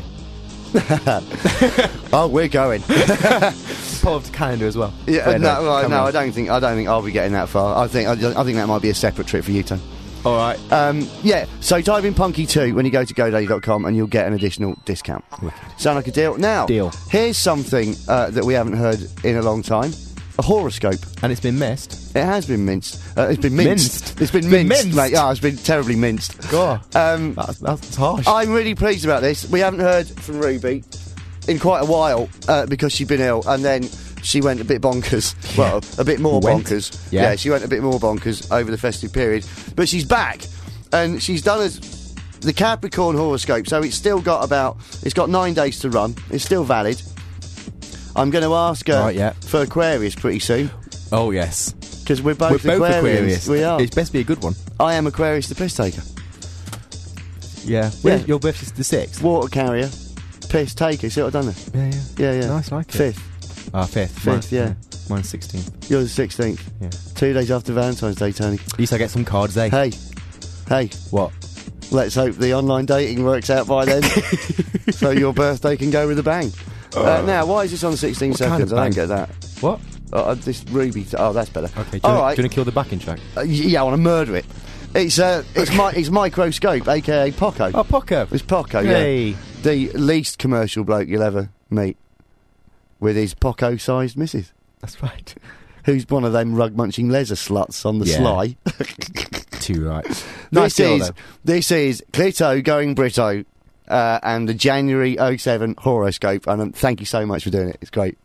Oh, we're going. pull up to Canada as well. Yeah, Wait, no, well, come no, on. I don't think. I don't think I'll be getting that far. I think. I, I think that might be a separate trip for you, Tom. All right. Um, yeah, so type in Punky two when you go to GoDaddy dot com and you'll get an additional discount. Wicked. Sound like a deal? Now, Deal. here's something uh, that we haven't heard in a long time. A horoscope. And it's been missed. It has been minced. Uh, it's been minced. Minced? It's been It's been minced, minced? mate. Oh, it's been terribly minced. God. Um, That's, that's harsh. I'm really pleased about this. We haven't heard from Ruby in quite a while uh, because she'd been ill, and then she went a bit bonkers. Well, a bit more Went? bonkers. Yeah. she went a bit more bonkers over the festive period. But she's back, and she's done as the Capricorn horoscope. So it's still got about. It's got nine days to run. It's still valid. I'm going to ask her Right, yeah. for Aquarius pretty soon oh, yes. because we're both, We're both Aquarians. Aquarius. We are. It's best be a good one. I am Aquarius, the piss taker, Yeah. Yeah. Your, your birthday's the sixth. water carrier, piss taker. See what I've done there? Yeah, yeah. Yeah, yeah. Nice, like it. Fifth. Ah, fifth. Fifth, Mine- yeah. Mine's sixteenth. You're the sixteenth. Yeah. Two days after Valentine's Day, Tony. At least I get some cards, eh? Hey, hey. What? Let's hope the online dating works out by then, so your birthday can go with a bang. Uh, now, why is this on sixteen What kind seconds? of I don't bang? get that. What? Uh, this Ruby. T- oh, that's better. Okay, do you, All wanna, right. do you want to kill the backing track? Uh, y- yeah, I want to murder it. It's uh, it's my it's Microscope, aka Poco. Oh, Poco. It's Poco. Hey. Yeah, the least commercial bloke you'll ever meet, with his Poco-sized missus, That's right. who's one of them rug-munching leisure sluts on the Yeah. sly. Too right. Nice This girl, is though. this is Clito going Brito, uh, and the January oh seven horoscope. And um, thank you so much for doing it. It's great.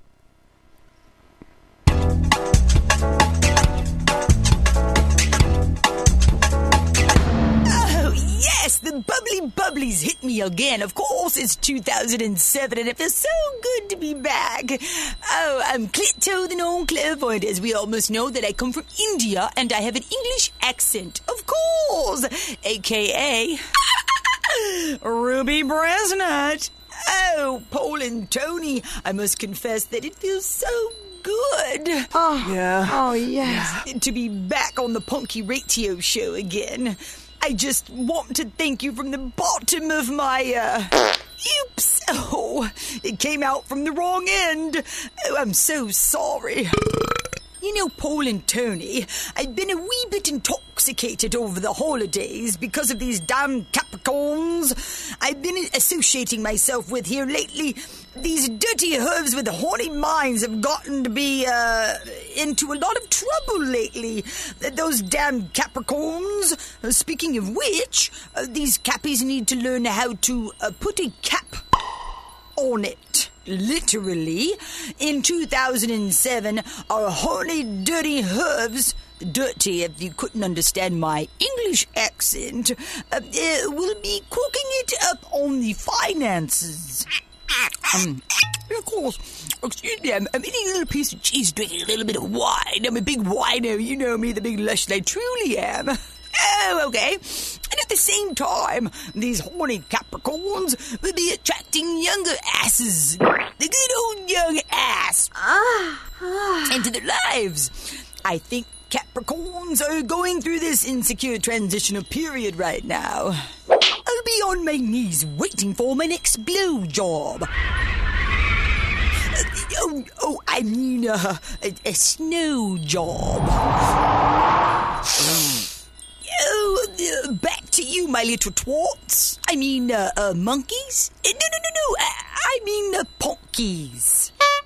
Oh, yes, the bubbly bubblies hit me again. Of course, it's two thousand seven, and it feels so good to be back. Oh, I'm Clito, the known clairvoyant, as we all must know that I come from India, and I have an English accent, of course, a k a. Ruby Bresnut. Oh, Paul and Tony, I must confess that it feels so good. Oh, Yeah. oh yes. To be back on the Punky Radio Show again. I just want to thank you from the bottom of my, uh... Oops! Oh, it came out from the wrong end. Oh, I'm so sorry. You know, Paul and Tony, I've been a wee bit intoxicated over the holidays because of these damn Capricorns I've been associating myself with here lately. These dirty hooves with horny minds have gotten to be, uh, into a lot of trouble lately. Those damn Capricorns. Uh, speaking of which, uh, these Cappies need to learn how to uh, put a cap on it. Literally, in two thousand seven, our horny, dirty hooves, dirty if you couldn't understand my English accent, uh, uh, will be cooking it up on the finances. Um, of course, excuse me, I'm, I'm eating a little piece of cheese, drinking a little bit of wine. I'm a big wino, you know me, the big lush I truly am. Oh, okay. And at the same time, these horny Capricorns will be attracting younger asses. The good old young ass. Into their lives. I think Capricorns are going through this insecure transitional period right now. I'll be on my knees waiting for my next blowjob. Uh, oh, oh, I mean uh, a, a snow job. Oh, uh, back to you, my little twarts. I mean, uh, uh, monkeys? Uh, no, no, no, no. I, I mean, uh, ponkies.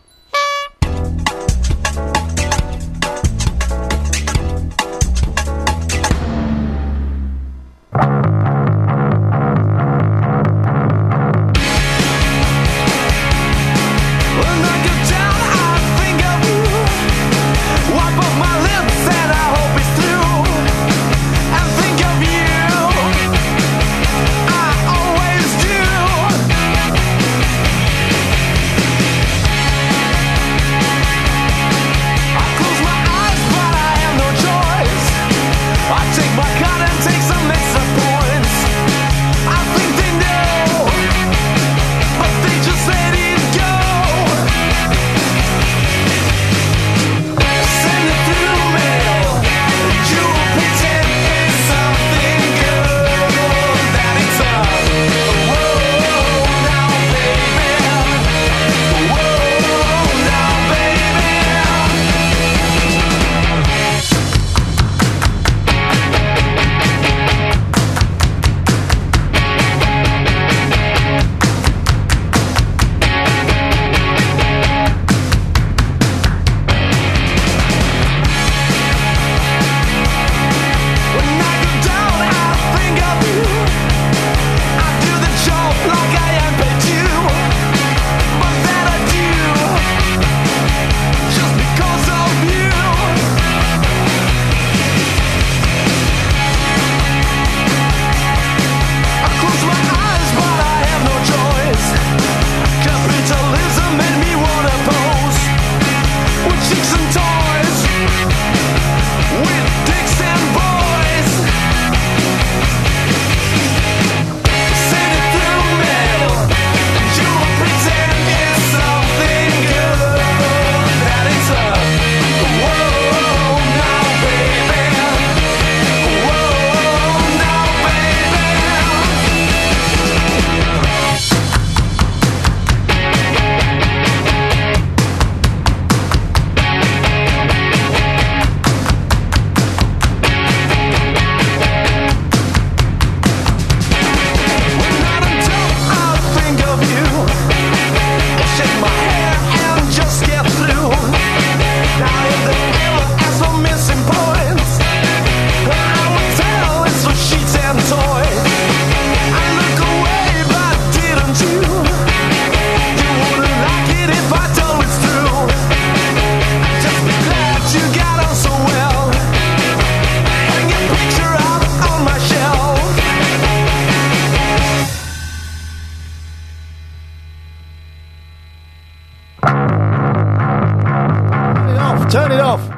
Turn it off.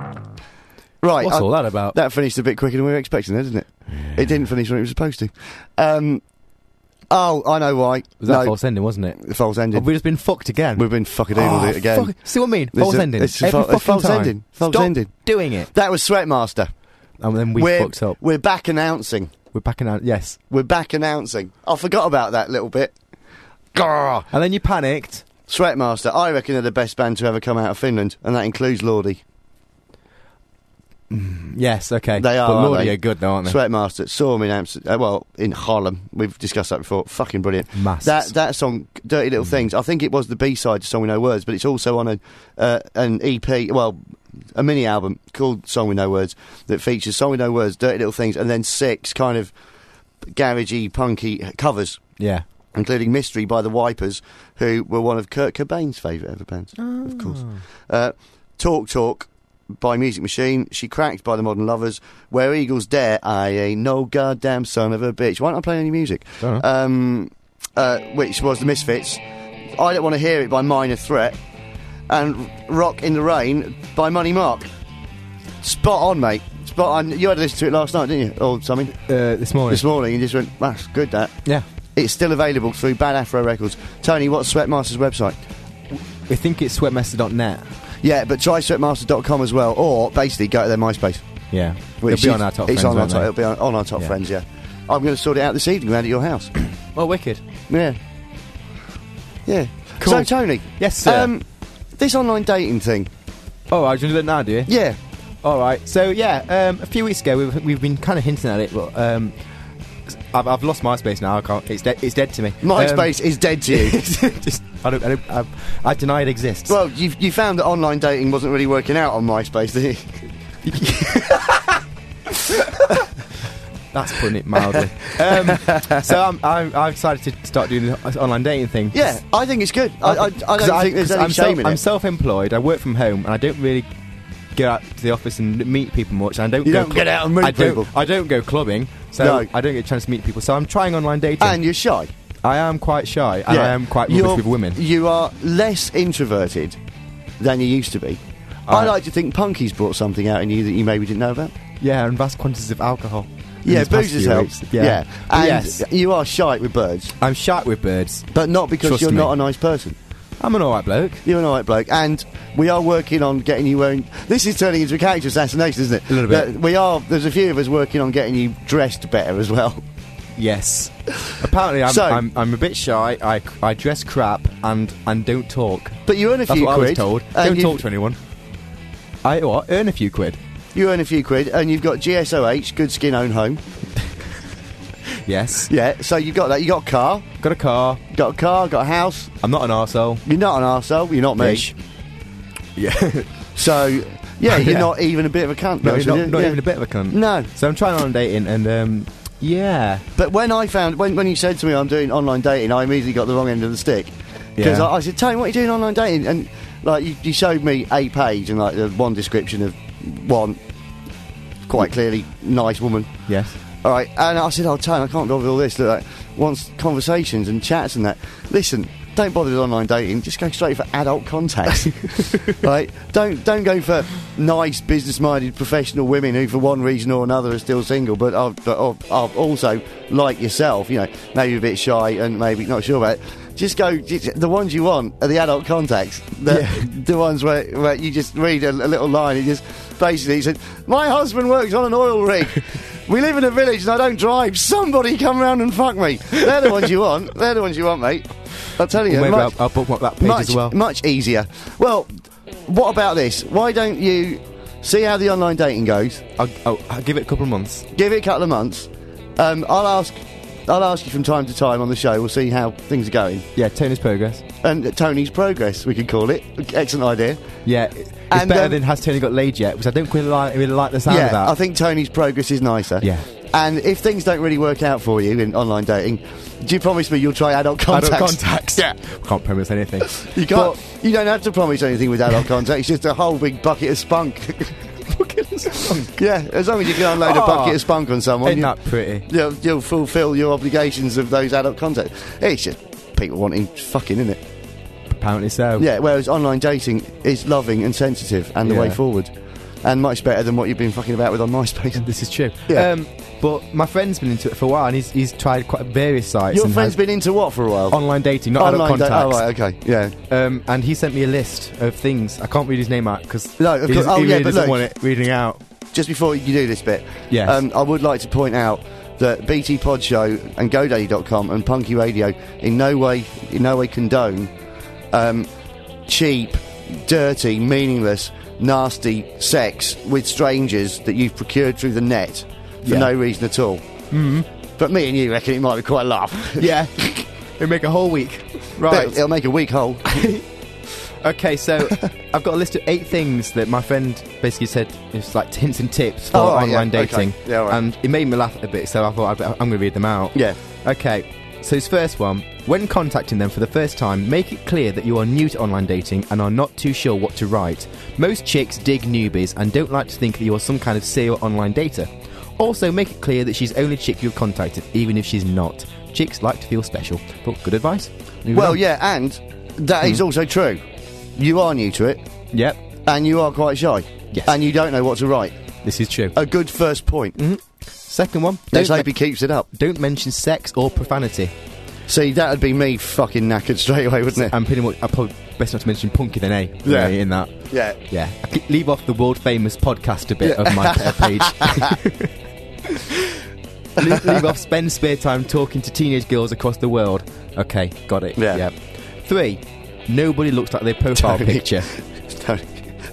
Right. What's I, all that about? That finished a bit quicker than we were expecting, didn't it? It didn't finish when it was supposed to. Um, oh, I know why. Was that no, false ending, wasn't it? false ending. Have we just been fucked again? We've been fucking doodled Oh, it again. fuck- See what I mean? This False is a- ending. this is Every fa- it's fucking false time. ending. False Stop ending. doing it. That was Sweatmaster. And then we we're, fucked up. We're back announcing. We're backing out. Yes. We're back announcing. I forgot about that little bit. Grrr. And then you panicked. Sweatmaster, I reckon they're the best band to ever come out of Finland, and that includes Lordi. Yes, okay. They are, But aren't Lordi they? are good, though, aren't they? Sweatmaster, saw them in Amsterdam, uh, well, in Harlem. We've discussed that before. Fucking brilliant. Masks. That that song, Dirty Little Things, I think it was the B-side to Song With No Words, but it's also on a uh, an E P, well, a mini album called Song With No Words that features Song With No Words, Dirty Little Things, and then six kind of garagey, punky covers, Yeah. including Mystery by the Wipers, who were one of Kurt Cobain's favourite ever bands, of course. Uh, Talk Talk by Music Machine, She Cracked by the Modern Lovers, Where Eagles Dare, I Ain't No Goddamn Son of a Bitch. Why not play any music? Don't know. Um, uh, which was the Misfits. I Don't Want to Hear It by Minor Threat, and Rock in the Rain by Money Mark. Spot on, mate. Spot on. You had to listen to it last night, didn't you? Or something? Uh, this morning. This morning, and just went, that's good, that. Yeah. It's still available through Bad Afro Records. Tony, what's Sweatmaster's website? I think it's sweatmaster dot net. Yeah, but try sweatmaster dot com as well, or basically go to their MySpace. Yeah. Which It'll be is- on our top it's friends, on our won't top, they? it'll be on, on our top Yeah. friends, yeah. I'm going to sort it out this evening round at your house. Oh, wicked. Yeah. Yeah. Cool. So, Tony. Yes, sir. Um, this online dating thing. Oh, I do it now, do you? Yeah. All right. So yeah, um, a few weeks ago we've we've been kind of hinting at it, but um, I've, I've lost MySpace now. I can't. It's dead. It's dead to me. MySpace is dead to you. Just, I don't. I, don't I, I deny it exists. Well, you you found that online dating wasn't really working out on MySpace, did you? That's putting it mildly. um, so I'm, I'm, I've decided to start doing the online dating thing. Yeah, I think it's good. I, I, I don't I, think there's any I'm shame self, in I'm it. self-employed. I work from home, and I don't really go out to the office and meet people much. And I don't. You go don't get out and meet I don't, people. I don't go clubbing, so No. I don't get a chance to meet people. So I'm trying online dating. And you're shy. I am quite shy, and Yeah. I am quite rubbish You're- with women. You are less introverted than you used to be. I I- like to think Punky's brought something out in you that you maybe didn't know about. Yeah, and vast quantities of alcohol. in Yeah, these past boozers few help. weeks. Yeah, Yeah, But and yes, you are shy with birds, I'm shy with birds. but not because Trust you're me. not a nice person. I'm an alright bloke. You're an alright bloke, and we are working on getting you wearing. This is turning into a character assassination, isn't it? A little bit. That we are. There's a few of us working on getting you dressed better as well. Yes. Apparently, I'm, So- I'm I'm a bit shy. I, I dress crap and and don't talk. But you earn a That's few what quid. I was told. and Don't you've- talk to anyone. I what? Earn a few quid. You earn a few quid, and you've got G S O H, Good Skin Own Home. Yes. Yeah, so you got that. You got a car, Got a car. got a car, got a house. I'm not an arsehole. You're not an arsehole. You're not me. Ish. Yeah. So yeah, you're Yeah. not even a bit of a cunt. No, Rose, not, are you? not Yeah. even a bit of a cunt. No. So I'm trying on dating, and um, yeah. But when I found when when you said to me I'm doing online dating, I immediately got the wrong end of the stick because Yeah. I, I said, "Tony, what are you doing online dating?" And like you, you showed me a page and like the one description of one quite clearly nice woman. Yes. All right, and I said, "Oh, Tony, I can't go with all this. Look, like, wants conversations and chats and that. Listen, don't bother with online dating. Just go straight for adult contacts. Right? Don't don't go for nice, business-minded, professional women who, for one reason or another, are still single, but are, but are, are also like yourself. You know, maybe a bit shy and maybe not sure about it." Just go. Just, the ones you want are the adult contacts. The, Yeah. the ones where, where you just read a, a little line. It just basically said, "My husband works on an oil rig. We live in a village and I don't drive. Somebody come round and fuck me." They're the ones you want. They're the ones you want, mate. I'll tell you. Well, maybe much, I'll, I'll bookmark that page much, as well. much easier. Well, what about this? Why don't you see how the online dating goes? I'll, I'll, I'll give it a couple of months. Give it a couple of months. Um, I'll ask. I'll ask you from time to time on the show. We'll see how things are going. Yeah, Tony's progress. And uh, Tony's progress, we could call it. Excellent idea. Yeah, it's And, better um, than has Tony got laid yet? Because I don't really like, really like the sound yeah, of that. I think Tony's progress is nicer. Yeah. And if things don't really work out for you in online dating, do you promise me you'll try adult contacts? Adult contacts. Yeah. Can't promise anything. You can't. You don't have to promise anything with adult contacts. It's just a whole big bucket of spunk. Yeah, as long as you can unload a Oh, bucket of spunk on someone, Ain't you, that pretty? you'll, you'll fulfil your obligations of those adult contacts. It's just people wanting fucking, isn't it? Apparently so. Yeah, whereas online dating is loving and sensitive and the way Yeah. forward. And much better than what you've been fucking about with on MySpace. This is true. Yeah. Um, but my friend's been into it for a while, and he's he's tried quite various sites. Your and friend's has been into what for a while? online dating, not adult Online da- contacts. Oh, right, okay, yeah. Um, and he sent me a list of things. I can't read his name out because No, of he, course- doesn't- oh, he yeah, really but doesn't look- want it reading out. Just before you do this bit, Yes. um, I would like to point out that B T Pod Show and GoDaddy dot com and Punky Radio in no way, in no way condone um, cheap, dirty, meaningless, nasty sex with strangers that you've procured through the net for Yeah. no reason at all. Mm-hmm. But me and you reckon it might be quite a laugh. Yeah, it'll make a whole week. Right. It'll, it'll make a week hole. Okay, so I've got a list of eight things that my friend basically said it's like hints and tips for Oh, right, online yeah, okay. dating, Yeah, all right. and it made me laugh a bit. So I thought I'd, I'm going to read them out. Yeah. Okay. So his first one: when contacting them for the first time, make it clear that you are new to online dating and are not too sure what to write. Most chicks dig newbies and don't like to think that you are some kind of serial online dater. Also, make it clear that she's the only chick you've contacted, even if she's not. Chicks like to feel special. But good advice. Moving Well, on. yeah, and that is also true. You are new to it, Yep. and you are quite shy. Yes. And you don't know what to write. This is true. A good first point. Second one: Let's don't, hope he keeps it up. don't mention sex or profanity. See, that would be me fucking knackered straight away, wouldn't it? And pretty much, I probably best not to mention Punky than A. Yeah. really, in that. Yeah. Yeah, I could leave off the world famous podcast a bit of my uh, page. leave, leave off spend spare time talking to teenage girls across the world. Okay, got it. Yeah. Yep. Three: nobody looks like their profile Tony. picture. Tony.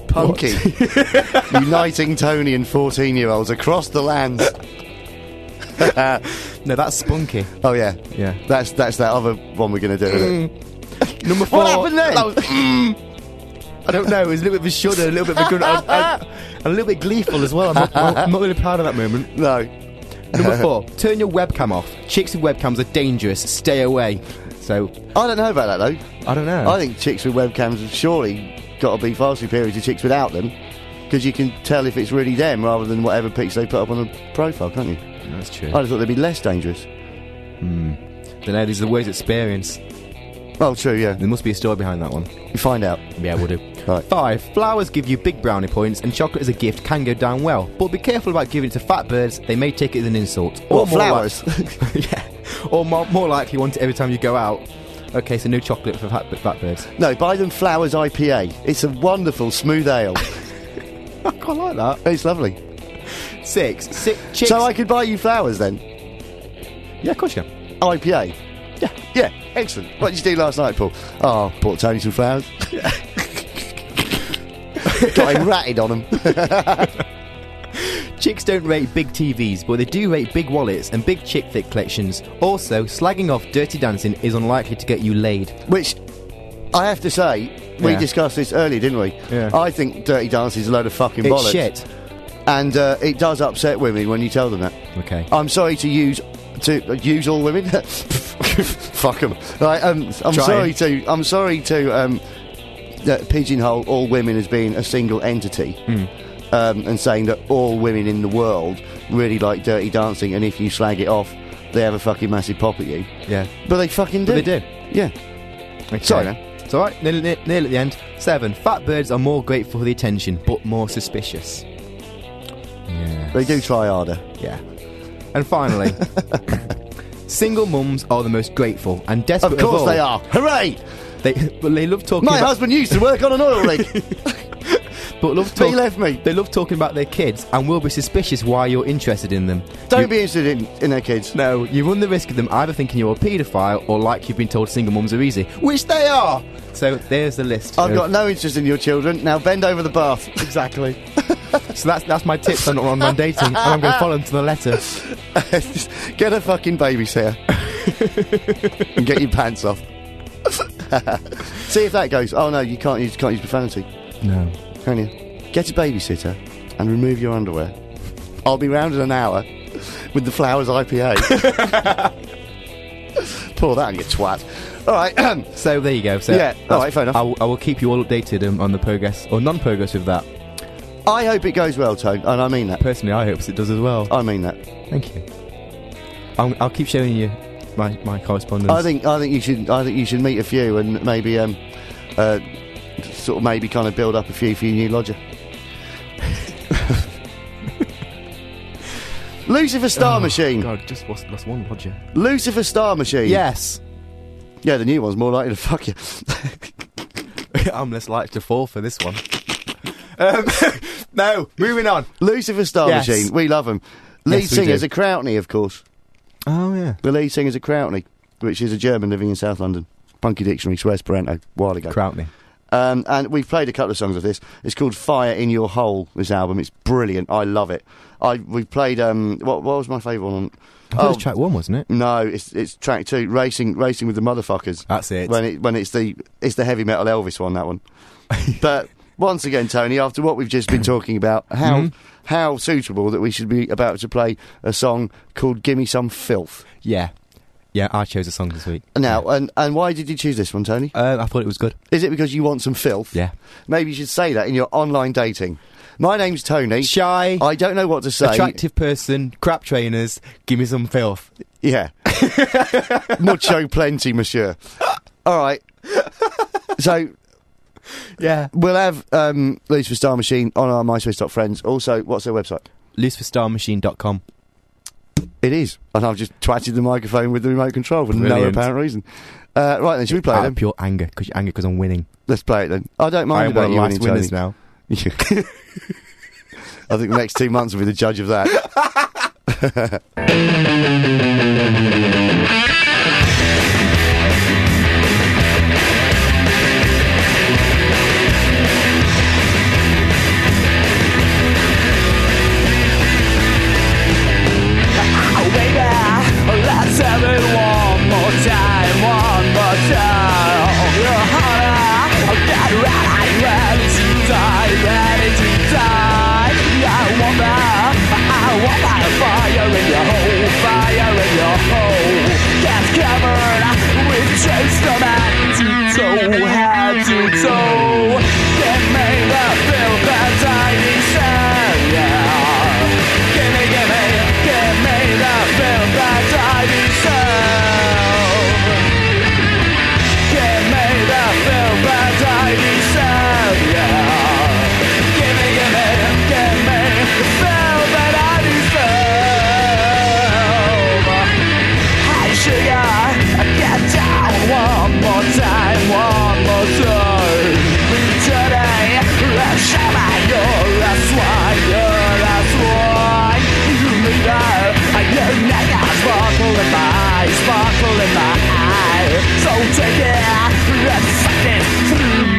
Punky. Uniting Tony and fourteen-year-olds across the land. No, that's Spunky. Oh yeah, Yeah. That's that's that other one we're going to do. Isn't it? Number four. What happened then? That was, mm, I don't know. It was a little bit of a shudder, a little bit of a grunt, and, and, and a little bit gleeful as well. I'm not, I'm not really proud of that moment. No. Number four. Turn your webcam off. Chicks with webcams are dangerous. Stay away. So I don't know about that though. I don't know. I think chicks with webcams have surely got to be far superior to chicks without them, because you can tell if it's really them rather than whatever pics they put up on the profile, can't you? That's true. I thought they'd be less dangerous. Don't know. These are the words experience. Oh, true, yeah. There must be a story behind that one. You find out. Yeah, we'll do. Right. Five. Flowers give you big brownie points, and chocolate as a gift can go down well. But be careful about giving it to fat birds. They may take it as an insult. What, more flowers? Li- yeah. Or more, more likely want it every time you go out. Okay, so no chocolate for fat, fat birds. No, buy them Flowers I P A. It's a wonderful smooth ale. I quite like that. It's lovely. Six. Six chicks. So I could buy you flowers then? Yeah, of course you can. I P A? Yeah. Yeah, excellent. What did you do last night, Paul? Oh, bought Tony some flowers. Got him ratted on them. Chicks don't rate big T Vs, but they do rate big wallets and big chick flick collections. Also, slagging off Dirty Dancing is unlikely to get you laid. Which, I have to say, we Yeah. discussed this earlier, didn't we? Yeah. I think Dirty Dancing is a load of fucking It's bollocks. shit. And uh, it does upset women when you tell them that. Okay. I'm sorry to use to uh, use all women. Fuck them. Right, um, I'm Try sorry it. to I'm sorry to um, uh, pigeonhole all women as being a single entity, Mm. um, and saying that all women in the world really like Dirty Dancing, and if you slag it off, they have a fucking massive pop at you. Yeah. But they fucking do. But they do. Yeah. Okay. Sorry, man. It's alright, nearly, nearly, nearly at the end. Seven. Fat birds are more grateful for the attention, but more suspicious. Yeah. They do try harder. Yeah. And finally, single mums are the most grateful and desperate Of course all. they are. Hooray! They, well, they love talking My about... husband used to work on an oil rig. But love But talk, he left me. They love talking about their kids and will be suspicious why you're interested in them. Don't You- be interested in, in their kids. No, you run the risk of them either thinking you're a paedophile or like you've been told single mums are easy, which they are. So there's the list. I've of- got no interest in your children. Now bend over the bath. Exactly. So that's that's my tips on, on, on dating, and I'm going to follow them to the letter. Get a fucking babysitter and get your pants off. See if that goes. Oh no, you can't use can't use profanity, No. can you? Get a babysitter and remove your underwear. I'll be round in an hour with the Flowers I P A. Pour that on your twat. All right. So there you go. So Yeah, that's- all right, fair enough. I will, I will keep you all updated um, on the progress or non-progress with that. I hope it goes well, Tone, and I mean that. Personally, I hope it does as well. I mean that. Thank you. I'll, I'll keep showing you my, my correspondence. I think I think you should I think you should meet a few and maybe um uh sort of maybe kind of build up a few for your new lodger. Lucifer Star Oh, Machine. God, just lost, lost one Roger. Lucifer Star Machine. Yes. Yeah, the new one's more likely to fuck you. I'm less likely to fall for this one. Um, no, moving on. Lucifer Star Yes. Machine. We love them. Lead Yes, we singer's do. a Krautney, of course. Oh, yeah. The lead singer's a Krautney, which is a German living in South London. Punky Dictionary, swear Esperanto, a while ago. Krautney. Um, and we've played a couple of songs of this. It's called Fire in Your Hole, this album. It's brilliant. I love it. I We've played, um, what, what was my favourite one? I thought it was track one, wasn't it? No, it's it's track two, Racing Racing with the Motherfuckers. That's it. When it when it's the it's the heavy metal Elvis one, that one. But once again, Tony, after what we've just been talking about, how Mhm. how suitable that we should be about to play a song called "Gimme Some Filth." Yeah. Yeah, I chose a song this week. Now, and and why did you choose this one, Tony? Uh, I thought it was good. Is it because you want some filth? Yeah. Maybe you should say that in your online dating. My name's Tony. Shy, I don't know what to say. attractive person, crap trainers, give me some filth. Yeah. Mucho plenty, monsieur. All right. So Yeah. we'll have um, Lucifer Star Machine on our MySpace.friends. Also, what's their website? lucifer star machine dot com. It is. And I've just twatted the microphone with the remote control for no Brilliant. apparent reason. Uh, right then, should we play it Out then? of pure anger, because you're angry because I'm winning. Let's play it then. I don't I mind am about one of you the winning, last winners Tony. now. I think the next two months will be the judge of that. When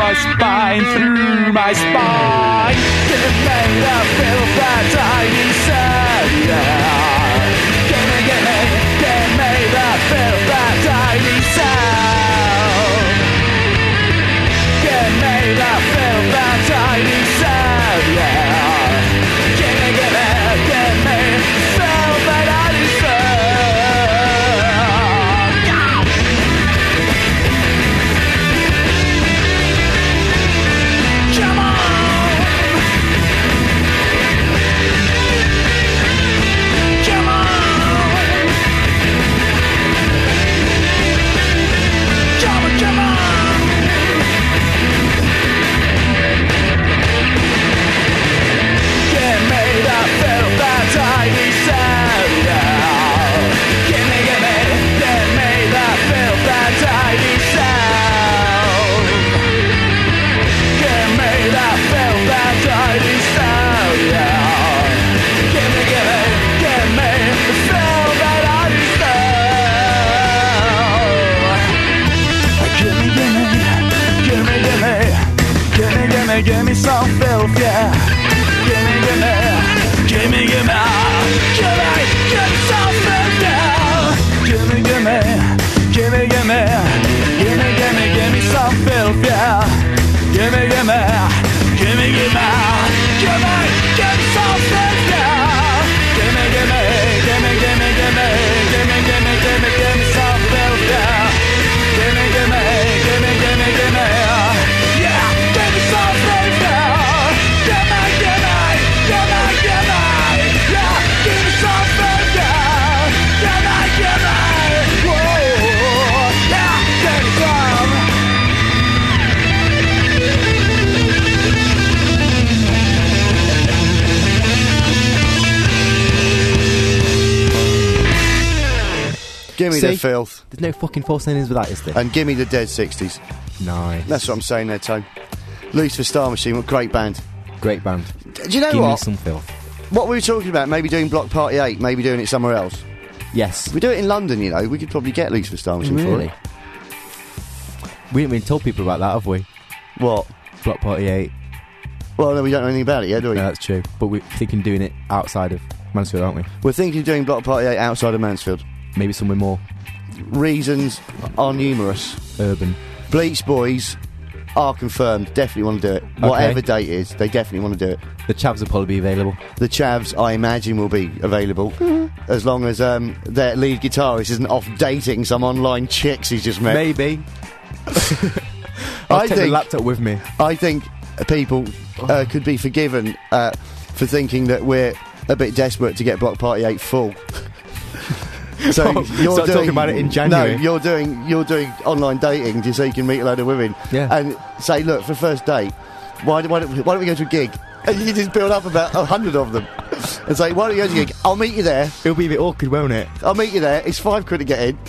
my spine, through my spine. Give me the filth that I desire. Give me, give me, give me the filth that I desire. Give me the filth that I desire. Give me, give me, give me the filth that I desire. Come on! Come on! Come on, come on! Give me the filth that I desire. Give me, give me, give me the filth that I desire. Give me the filth that I desire. Give me, give me, give me the filth that I desire. Give me, give me, give me, give me, give me, give me, give me some filth, yeah. Give me, give me, give me, give me, give me, give me some filth, yeah. Give me, give me, give me, give me, give me, give me, give me some filth, yeah. Give me, give me, give me, give me, give me, give me some filth, yeah. Give me, give me, give me, give me, give me, give me, give me, give me, give me some filth, yeah. Give me, give me, give me, give me, give me, yeah. Give me some filth, yeah. Give me, give me, give me, give me, yeah. Give me some filth, yeah. Give me, give me, whoa, yeah. Give me some. Give me See? the filth. There's no fucking false endings with that, is there? And give me the dead sixties. Nice. That's what I'm saying there, Tone. Lucifer Star Machine, what a great band. Great band. Do you know Give me what? some filth. What we were talking about, maybe doing Block Party eight, maybe doing it somewhere else. Yes. If we do it in London, you know, we could probably get Lucifer Star Machine Really? for it. We haven't even told people about that, have we? What? Block Party eight. Well, no, we don't know anything about it yet, do we? No, that's true. But we're thinking doing it outside of Mansfield, aren't we? We're thinking of doing Block Party eight outside of Mansfield. Maybe somewhere more Reasons are numerous. urban. Bleach Boys are confirmed, definitely want to do it. Okay. Whatever date is, they definitely want to do it. The Chavs will probably be available. The Chavs, I imagine, will be available as long as um, their lead guitarist isn't off dating some online chicks he's just met. Maybe. I'll I take the think, laptop with me. I think people uh, could be forgiven uh, for thinking that we're a bit desperate to get Block Party eight full. So Oh, you're start doing, talking about it in January. No, you're doing you're doing online dating just so you can meet a load of women. Yeah. And say, look, for first date, why, why, don't, why don't we go to a gig? And you just build up about a hundred of them. And say, why don't you go to a gig? I'll meet you there. It'll be a bit awkward, won't it? I'll meet you there. It's five quid to get in.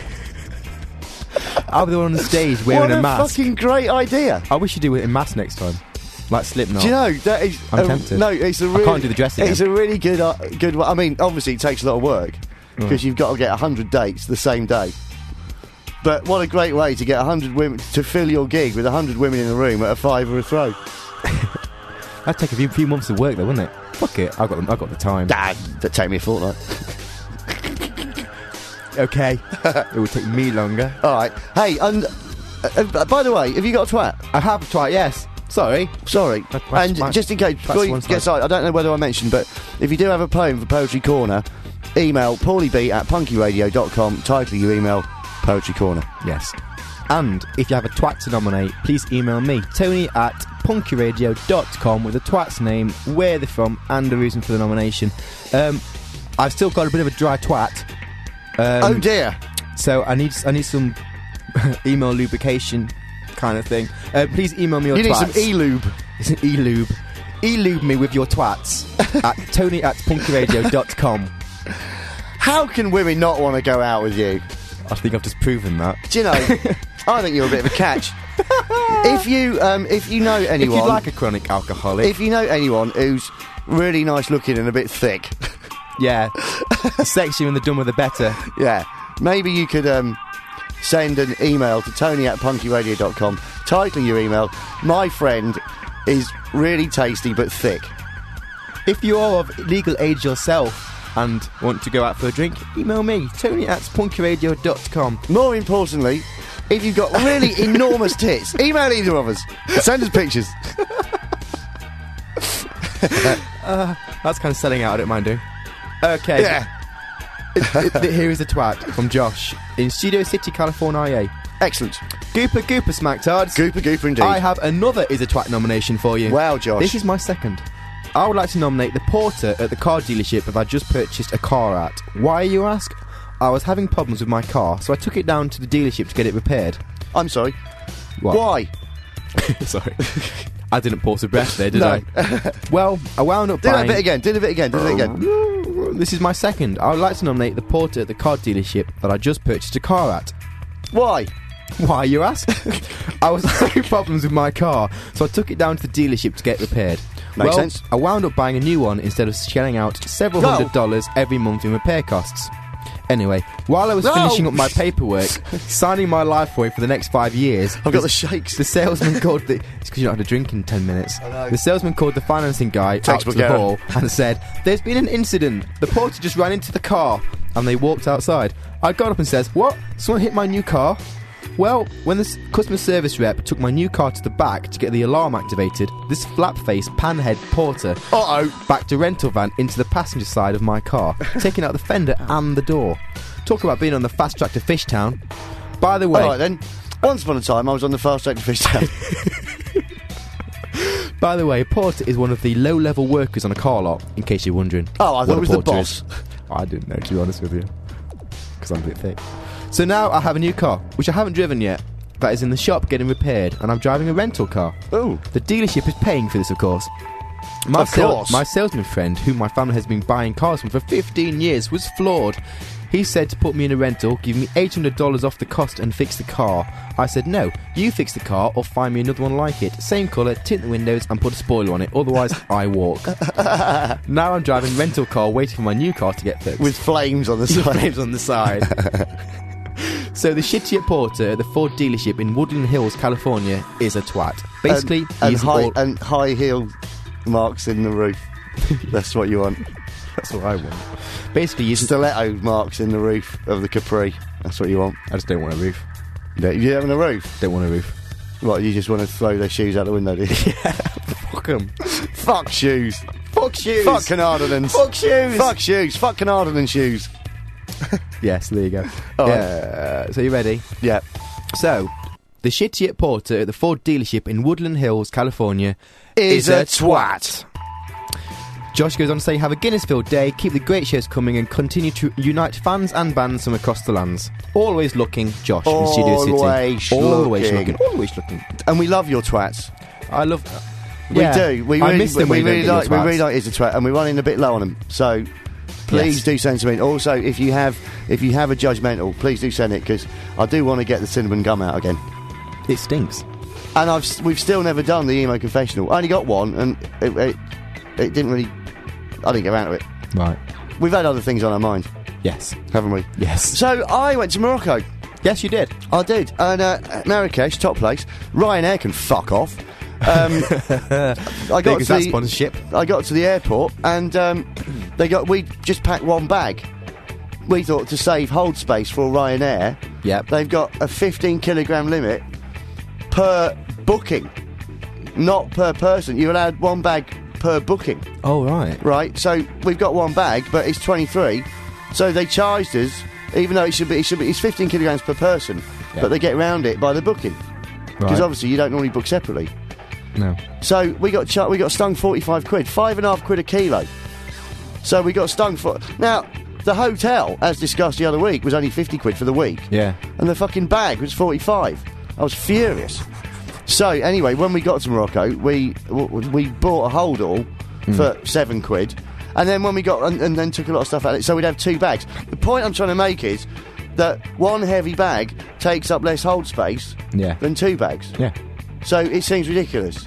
I'll be the one on the stage wearing what a, a mask. fucking great idea. I wish you do it in mask next time. Like Slipknot. Do you know that is? I'm a, tempted. No, it's a I really, can't do the dress It's again. a really good, uh, good. one. I mean, obviously, it takes a lot of work because Mm. you've got to get a hundred dates the same day. But what a great way to get a hundred women to fill your gig with a hundred women in a room at a five or a throw. That'd take a few, few months of work, though, wouldn't it? Fuck it. I got the, I got the time. Dad, that'd take me a fortnight. Okay. It would take me longer. All right. Hey, and uh, uh, by the way, have you got a twat? I have tried. Yes. Sorry. Sorry. That- that's and my- just in case, that's before you one get side. started, I don't know whether I mentioned, but if you do have a poem for Poetry Corner, email paulieb at punkyradio dot com. Title your email, Poetry Corner. Yes. And if you have a twat to nominate, please email me, Tony at punkyradio dot com, with a twat's name, where they're from, and the reason for the nomination. Um, I've still got a bit of a dry twat. Um, Oh dear. So I need I need some email lubrication kind of thing. Uh, please email me your You need twats. some e-lube. It's an e-lube. E-lube me with your twats at Tony at punkyradio dot com. How can women not want to go out with you? I think I've just proven that. Do you know? I think you're a bit of a catch. If you um, if you know anyone, If you'd like a chronic alcoholic, if you know anyone who's really nice looking and a bit thick, yeah, the sexier and the dumber the better. yeah, maybe you could um, send an email to tony at punkyradio dot com, titling your email, "My friend is really tasty but thick." If you are of legal age yourself and want to go out for a drink, email me, tony at punkyradio dot com. More importantly, if you've got really enormous tits, email either of us. Send us pictures. uh, that's kind of selling out, I don't mind doing. Okay. Yeah. it, it, here is the twat from Josh in Studio City, California. Excellent. Gooper Gooper Smacktards. Gooper Gooper indeed. I have another Is a Twat nomination for you. Wow, Josh. This is my second. I would like to nominate the porter at the car dealership that I just purchased a car at. Why, you ask? I was having problems with my car, so I took it down to the dealership to get it repaired. I'm sorry. What? Why? Sorry. I didn't pause a breath there, did No. I? Well, I wound up Do buying... that bit again, do the bit again, do it again. This is my second. I would like to nominate the porter at the car dealership that I just purchased a car at. Why? Why, you ask? I was having problems with my car, so I took it down to the dealership to get repaired. Makes well, sense. I wound up buying a new one instead of shelling out several No. hundred dollars every month in repair costs. Anyway, while I was No. finishing up my paperwork, signing my life away for the next five years... I've got the shakes. The salesman called the... It's because you don't have to drink in ten minutes. know. The salesman called the financing guy out to Textbook the error. hall and said, "There's been an incident. The porter just ran into the car." And they walked outside. I got up and says, "What? Someone hit my new car?" Well, when the s- customer service rep took my new car to the back to get the alarm activated, this flap-faced, pan-head porter Uh-oh. backed a rental van into the passenger side of my car, taking out the fender and the door. Talk about being on the fast track to Fishtown. By the way... All right then. Once upon a time, I was on the fast track to Fishtown. By the way, porter is one of the low-level workers on a car lot, in case you're wondering. Oh, I thought what it a was the porter boss. is. I didn't know, to be honest with you. Because I'm a bit thick. So now I have a new car, which I haven't driven yet, that is in the shop getting repaired, and I'm driving a rental car. Ooh. The dealership is paying for this, of course. My, Of course. my salesman friend, whom my family has been buying cars from for fifteen years, was floored. He said to put me in a rental, give me eight hundred dollars off the cost and fix the car. I said, "No, you fix the car or find me another one like it. Same colour, tint the windows and put a spoiler on it, otherwise I walk." Now I'm driving rental car waiting for my new car to get fixed. With flames on the With side. flames on the side. So the shitty porter at the Ford dealership in Woodland Hills, California is a twat. Basically, and, and he's high all- and high heel marks in the roof. That's what you want. That's what I want. Basically, he's Stiletto marks in the roof of the Capri. That's what you want. I just don't want a roof. Yeah, you having a roof? Don't want a roof. What, you just want to throw their shoes out the window, do you? Fuck 'em. Fuck shoes. Fuck shoes. Fuck Canardinans. Fuck shoes. Fuck shoes. Fuck Canardinan shoes. Yes, there you go. All right. Yeah. So you ready? Yeah. So, the shitty porter at the Ford dealership in Woodland Hills, California, Is a twat. Josh goes on to say, "Have a Guinness-filled day, keep the great shows coming, and continue to unite fans and bands from across the lands. Always looking, Josh from Studio City. Always Always looking. looking. Always looking. And we love your twats. I love. We Yeah. do. We I really, miss them we when you really don't like. get We your really twats. like is a twat, and we're running a bit low on them. So please Yes. do send some in. Also, if you have, if you have a judgmental, please do send it because I do want to get the cinnamon gum out again. It stinks. And I've s- we've still never done the emo confessional. I only got one, and it, it, it didn't really. I didn't get around to it. Right. We've had other things on our mind, Yes. haven't we? Yes. So I went to Morocco. Yes, you did. I did. And uh, Marrakesh, top place. Ryanair can fuck off. Um, I got Because to that the, sponsorship. I got to the airport and um, they got. We just packed one bag. We thought to save hold space for Ryanair. Yep. They've got a fifteen kilogram limit per booking, not per person. You're allowed one bag per booking, Oh, right. right? So we've got one bag, but it's twenty-three. So they charged us, even though it should be, it should be, it's fifteen kilograms per person, Yeah. but they get around it by the booking because Right. obviously you don't normally book separately. No. So we got char- we got stung forty-five quid, five and a half quid a kilo. So we got stung for now. The hotel, as discussed the other week, was only fifty quid for the week, Yeah. and the fucking bag was forty-five. I was furious. So anyway, when we got to Morocco, we w- we bought a holdall for seven quid, and then when we got and, and then took a lot of stuff out of it, so we'd have two bags. The point I'm trying to make is that one heavy bag takes up less hold space Yeah. than two bags. Yeah. So it seems ridiculous.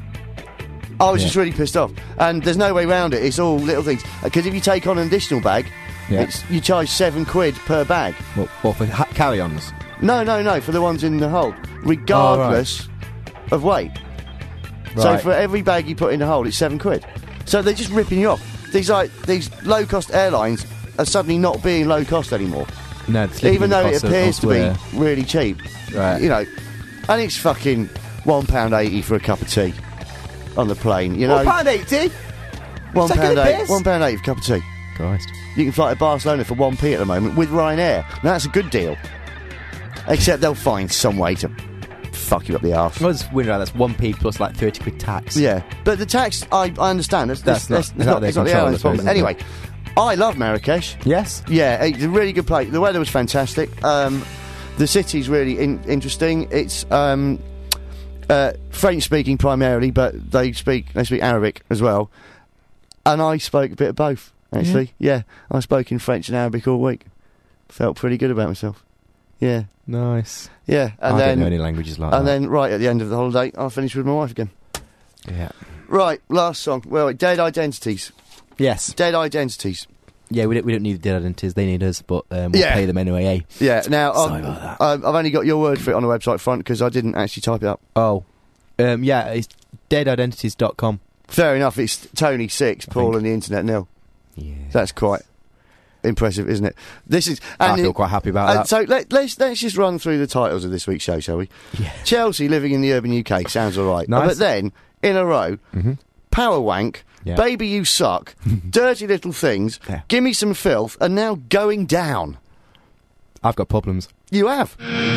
I was Yeah. just really pissed off, and there's no way around it. It's all little things. Because if you take on an additional bag, Yeah. it's, you charge seven quid per bag. Well, well for ha- carry-ons. No, no, no, for the ones in the hold, regardless of weight. So Right. for every bag you put in the hold, it's seven quid. So they're just ripping you off. These like these low cost airlines are suddenly not being low cost anymore, No, it's slipping even in the though it cost of appears to be elsewhere. really cheap. Right. You know, and it's fucking one pound eighty for a cup of tea on the plane. You know, one pound eighty. one taking pound the eight, piss? one pound eighty for a cup of tea. Christ. You can fly to Barcelona for one p at the moment with Ryanair. Now that's a good deal. Except they'll find some way to fuck you up the arse. I was wondering, that's one p plus like thirty quid tax. Yeah, but the tax, I, I understand. That's, that's, That's that's, not- that's it's not not, their it's not the control, airline's I suppose, problem. is it? Anyway, I love Marrakesh. Yes. Yeah, it's a really good place. The weather was fantastic. Um, the city's really in- interesting. It's um, uh, French speaking primarily, but they speak they speak Arabic as well. And I spoke a bit of both, actually. Yeah, I spoke in French and Arabic all week. Felt pretty good about myself. Yeah, Nice. yeah. And I then don't know any languages like and that. then right at the end of the holiday, I finished with my wife again. Yeah. Right, last song. Well, Dead Identities. Yes. Dead Identities. Yeah, we don't, we don't need the dead identities. They need us, but um, we'll Yeah. pay them anyway, eh? Yeah, now Sorry I've, about that. I've, I've only got your word for it on the website front because I didn't actually type it up. Oh. Um, yeah, it's dead identities dot com. Fair enough, it's Tony six, I Paul think. and the internet nil. Yeah. That's quite impressive, isn't it? This is. I And feel it- quite happy about and that. So let, let's let's just run through the titles of this week's show, shall we? Yeah. Chelsea living in the urban U K sounds all right, Nice. but then in a row, Mhm. Power Wank, Yeah. Baby You Suck, Dirty Little Things, Yeah. Give Me Some Filth, and now Going Down. I've got problems. You have.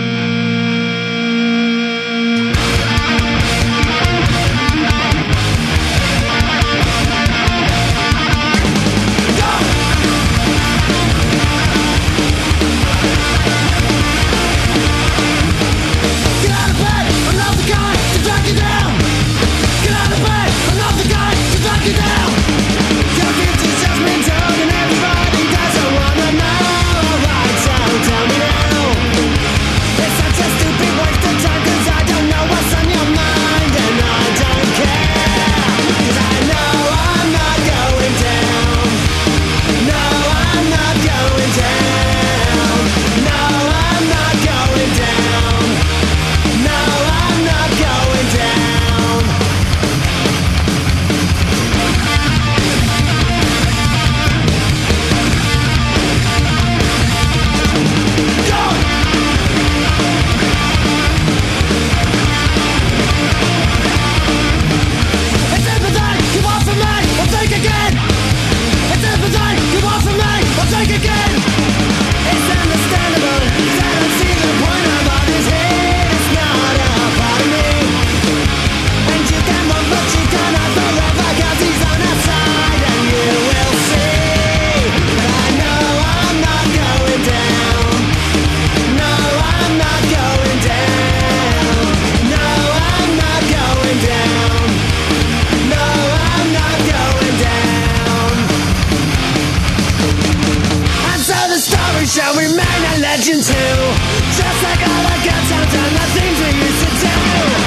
Get out of bed, I'm not the guy to drag you down. Get out of bed, I'm not the guy to drag you down. Your future's just been told and everybody doesn't wanna know. Alright, so tell me now. It's such a stupid waste of time 'cause I don't know what's on your mind and I don't care. 'Cause I know I'm not going down. No, I'm not going down. No, I'm not going down. No, I'm not going down. It's everything you want from me, I'll take again. It's everything you want from me, I'll take again. It's understandable, 'cause I don't see the point of all this hate. It's not a part of me. And you can run, but you cannot forever, 'cause he's on our side, and you will see. But I know I'm not going down. No, I'm not going down. No, I'm not going down. No, I'm not going down. And so the story shall remain a legend too. Just like all the good times and the things we used to do.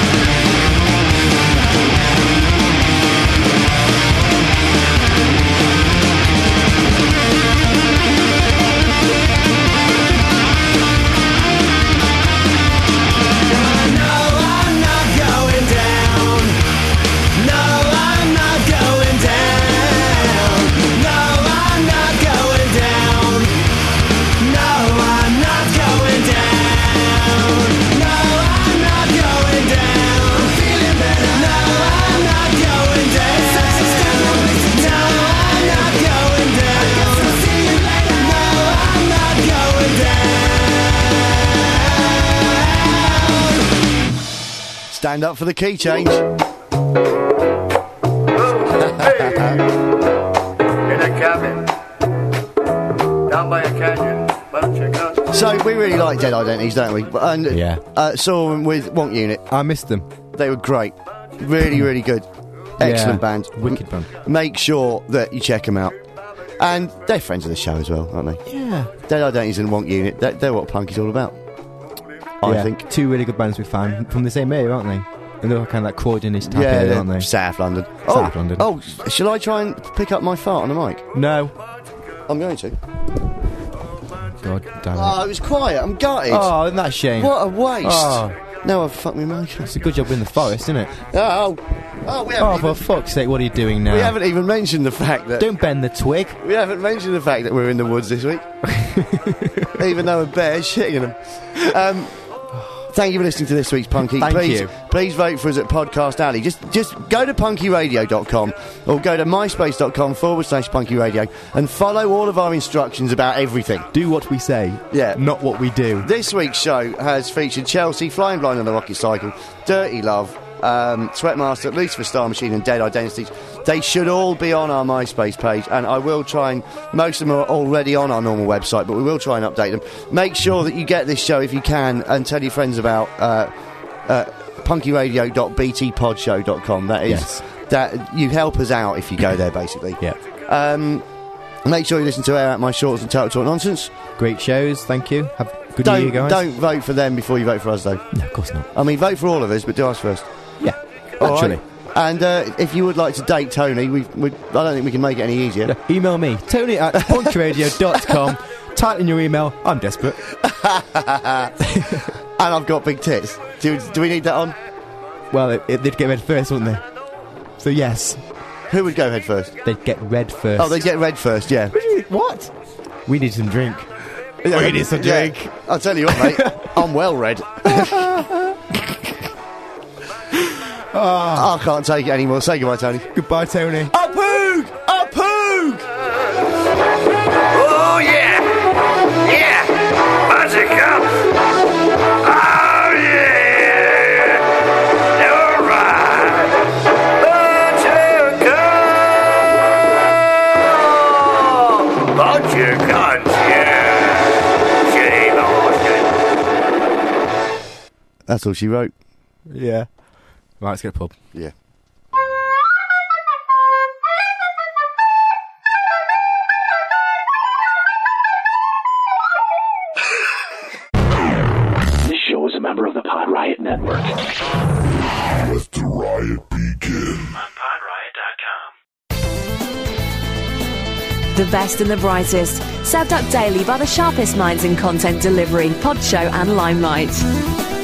No, I'm not going down. No, I'm not going down. No, I'm not going down. No, I'm not going down. No, I'm not going down. Feeling better. No, I'm not going down. No, I'm not going down. I'll see you later. No, I'm not going down. Stand up for the key change. In a cabin, down by a canyon, well, check out. So we really like Dead Identities, don't we? And Yeah. uh, saw them with Wonk Unit. I missed them. They were great. Really, really good. Excellent Yeah. band. Wicked band. Make sure that you check them out. And they're friends of the show as well, aren't they? Yeah. Dead Identities and Wonk Unit. They're, they're what punk is all about. I Yeah. think. Two really good bands we found from the same area, aren't they? And they're kind of like Croydonish type Yeah, area, they're aren't they? South London. South oh, London. Oh, s- shall I try and pick up my fart on the mic? No. I'm going to. God damn it. Oh, it was quiet. I'm gutted. Oh, isn't that a shame? What a waste. Oh. Now I've fucked me mic. It's a good job we're in the forest, isn't it? Oh, oh, we haven't, Oh, even, for fuck's sake, what are you doing now? we haven't even mentioned the fact that Don't bend the twig. we haven't mentioned the fact that we're in the woods this week, even though a bear's shitting in them. Um, thank you for listening to this week's Punky. Thank please, you. please vote for us at Podcast Alley. Just, just go to punky radio dot com or go to myspace dot com forward slash punky radio and follow all of our instructions about everything. Do what we say, Yeah. not what we do. This week's show has featured Chelsea, Flying Blind on the Rocket Cycle, Dirty Love, um, Sweatmaster, Lucifer Star Machine and Dead Identities. They should all be on our MySpace page, and I will try and... Most of them are already on our normal website, but we will try and update them. Make sure that you get this show if you can, and tell your friends about uh, uh, punky radio dot b t pod show dot com. That is... Yes. That, you help us out if you go there, basically. Yeah. Um, make sure you listen to Air Out My Shorts and Total Talk Nonsense. Great shows, thank you. Have a good Don't, year, guys. don't vote for them before you vote for us, though. No, of course not. I mean, vote for all of us, but do us first. Yeah, All actually. right? And uh, if you would like to date Tony, we, we, I don't think we can make it any easier. Yeah, email me, Tony at punky radio dot com. Type in your email. I'm desperate. And I've got big tits. Do, do we need that on? Well, it, it, they'd get read first, wouldn't they? So yes, Who would go head first? they'd get read first. Oh, they get red first, yeah. What? We need some drink. We need some Yeah. drink. I'll tell you what, mate. I'm well read. I can't take it anymore. Say goodbye, Tony. Goodbye, Tony. A poog! A poog! Oh yeah! Yeah! Buttercup! Oh yeah! Alright! Buttercup! Buttercup, yeah! Shame on it. That's all she wrote. Yeah. Right, let's get a pub. Yeah. This show is a member of the Pod Riot Network. Let the riot begin. On pod riot dot com. The best and the brightest, served up daily by the sharpest minds in content delivery, Pod Show and Limelight.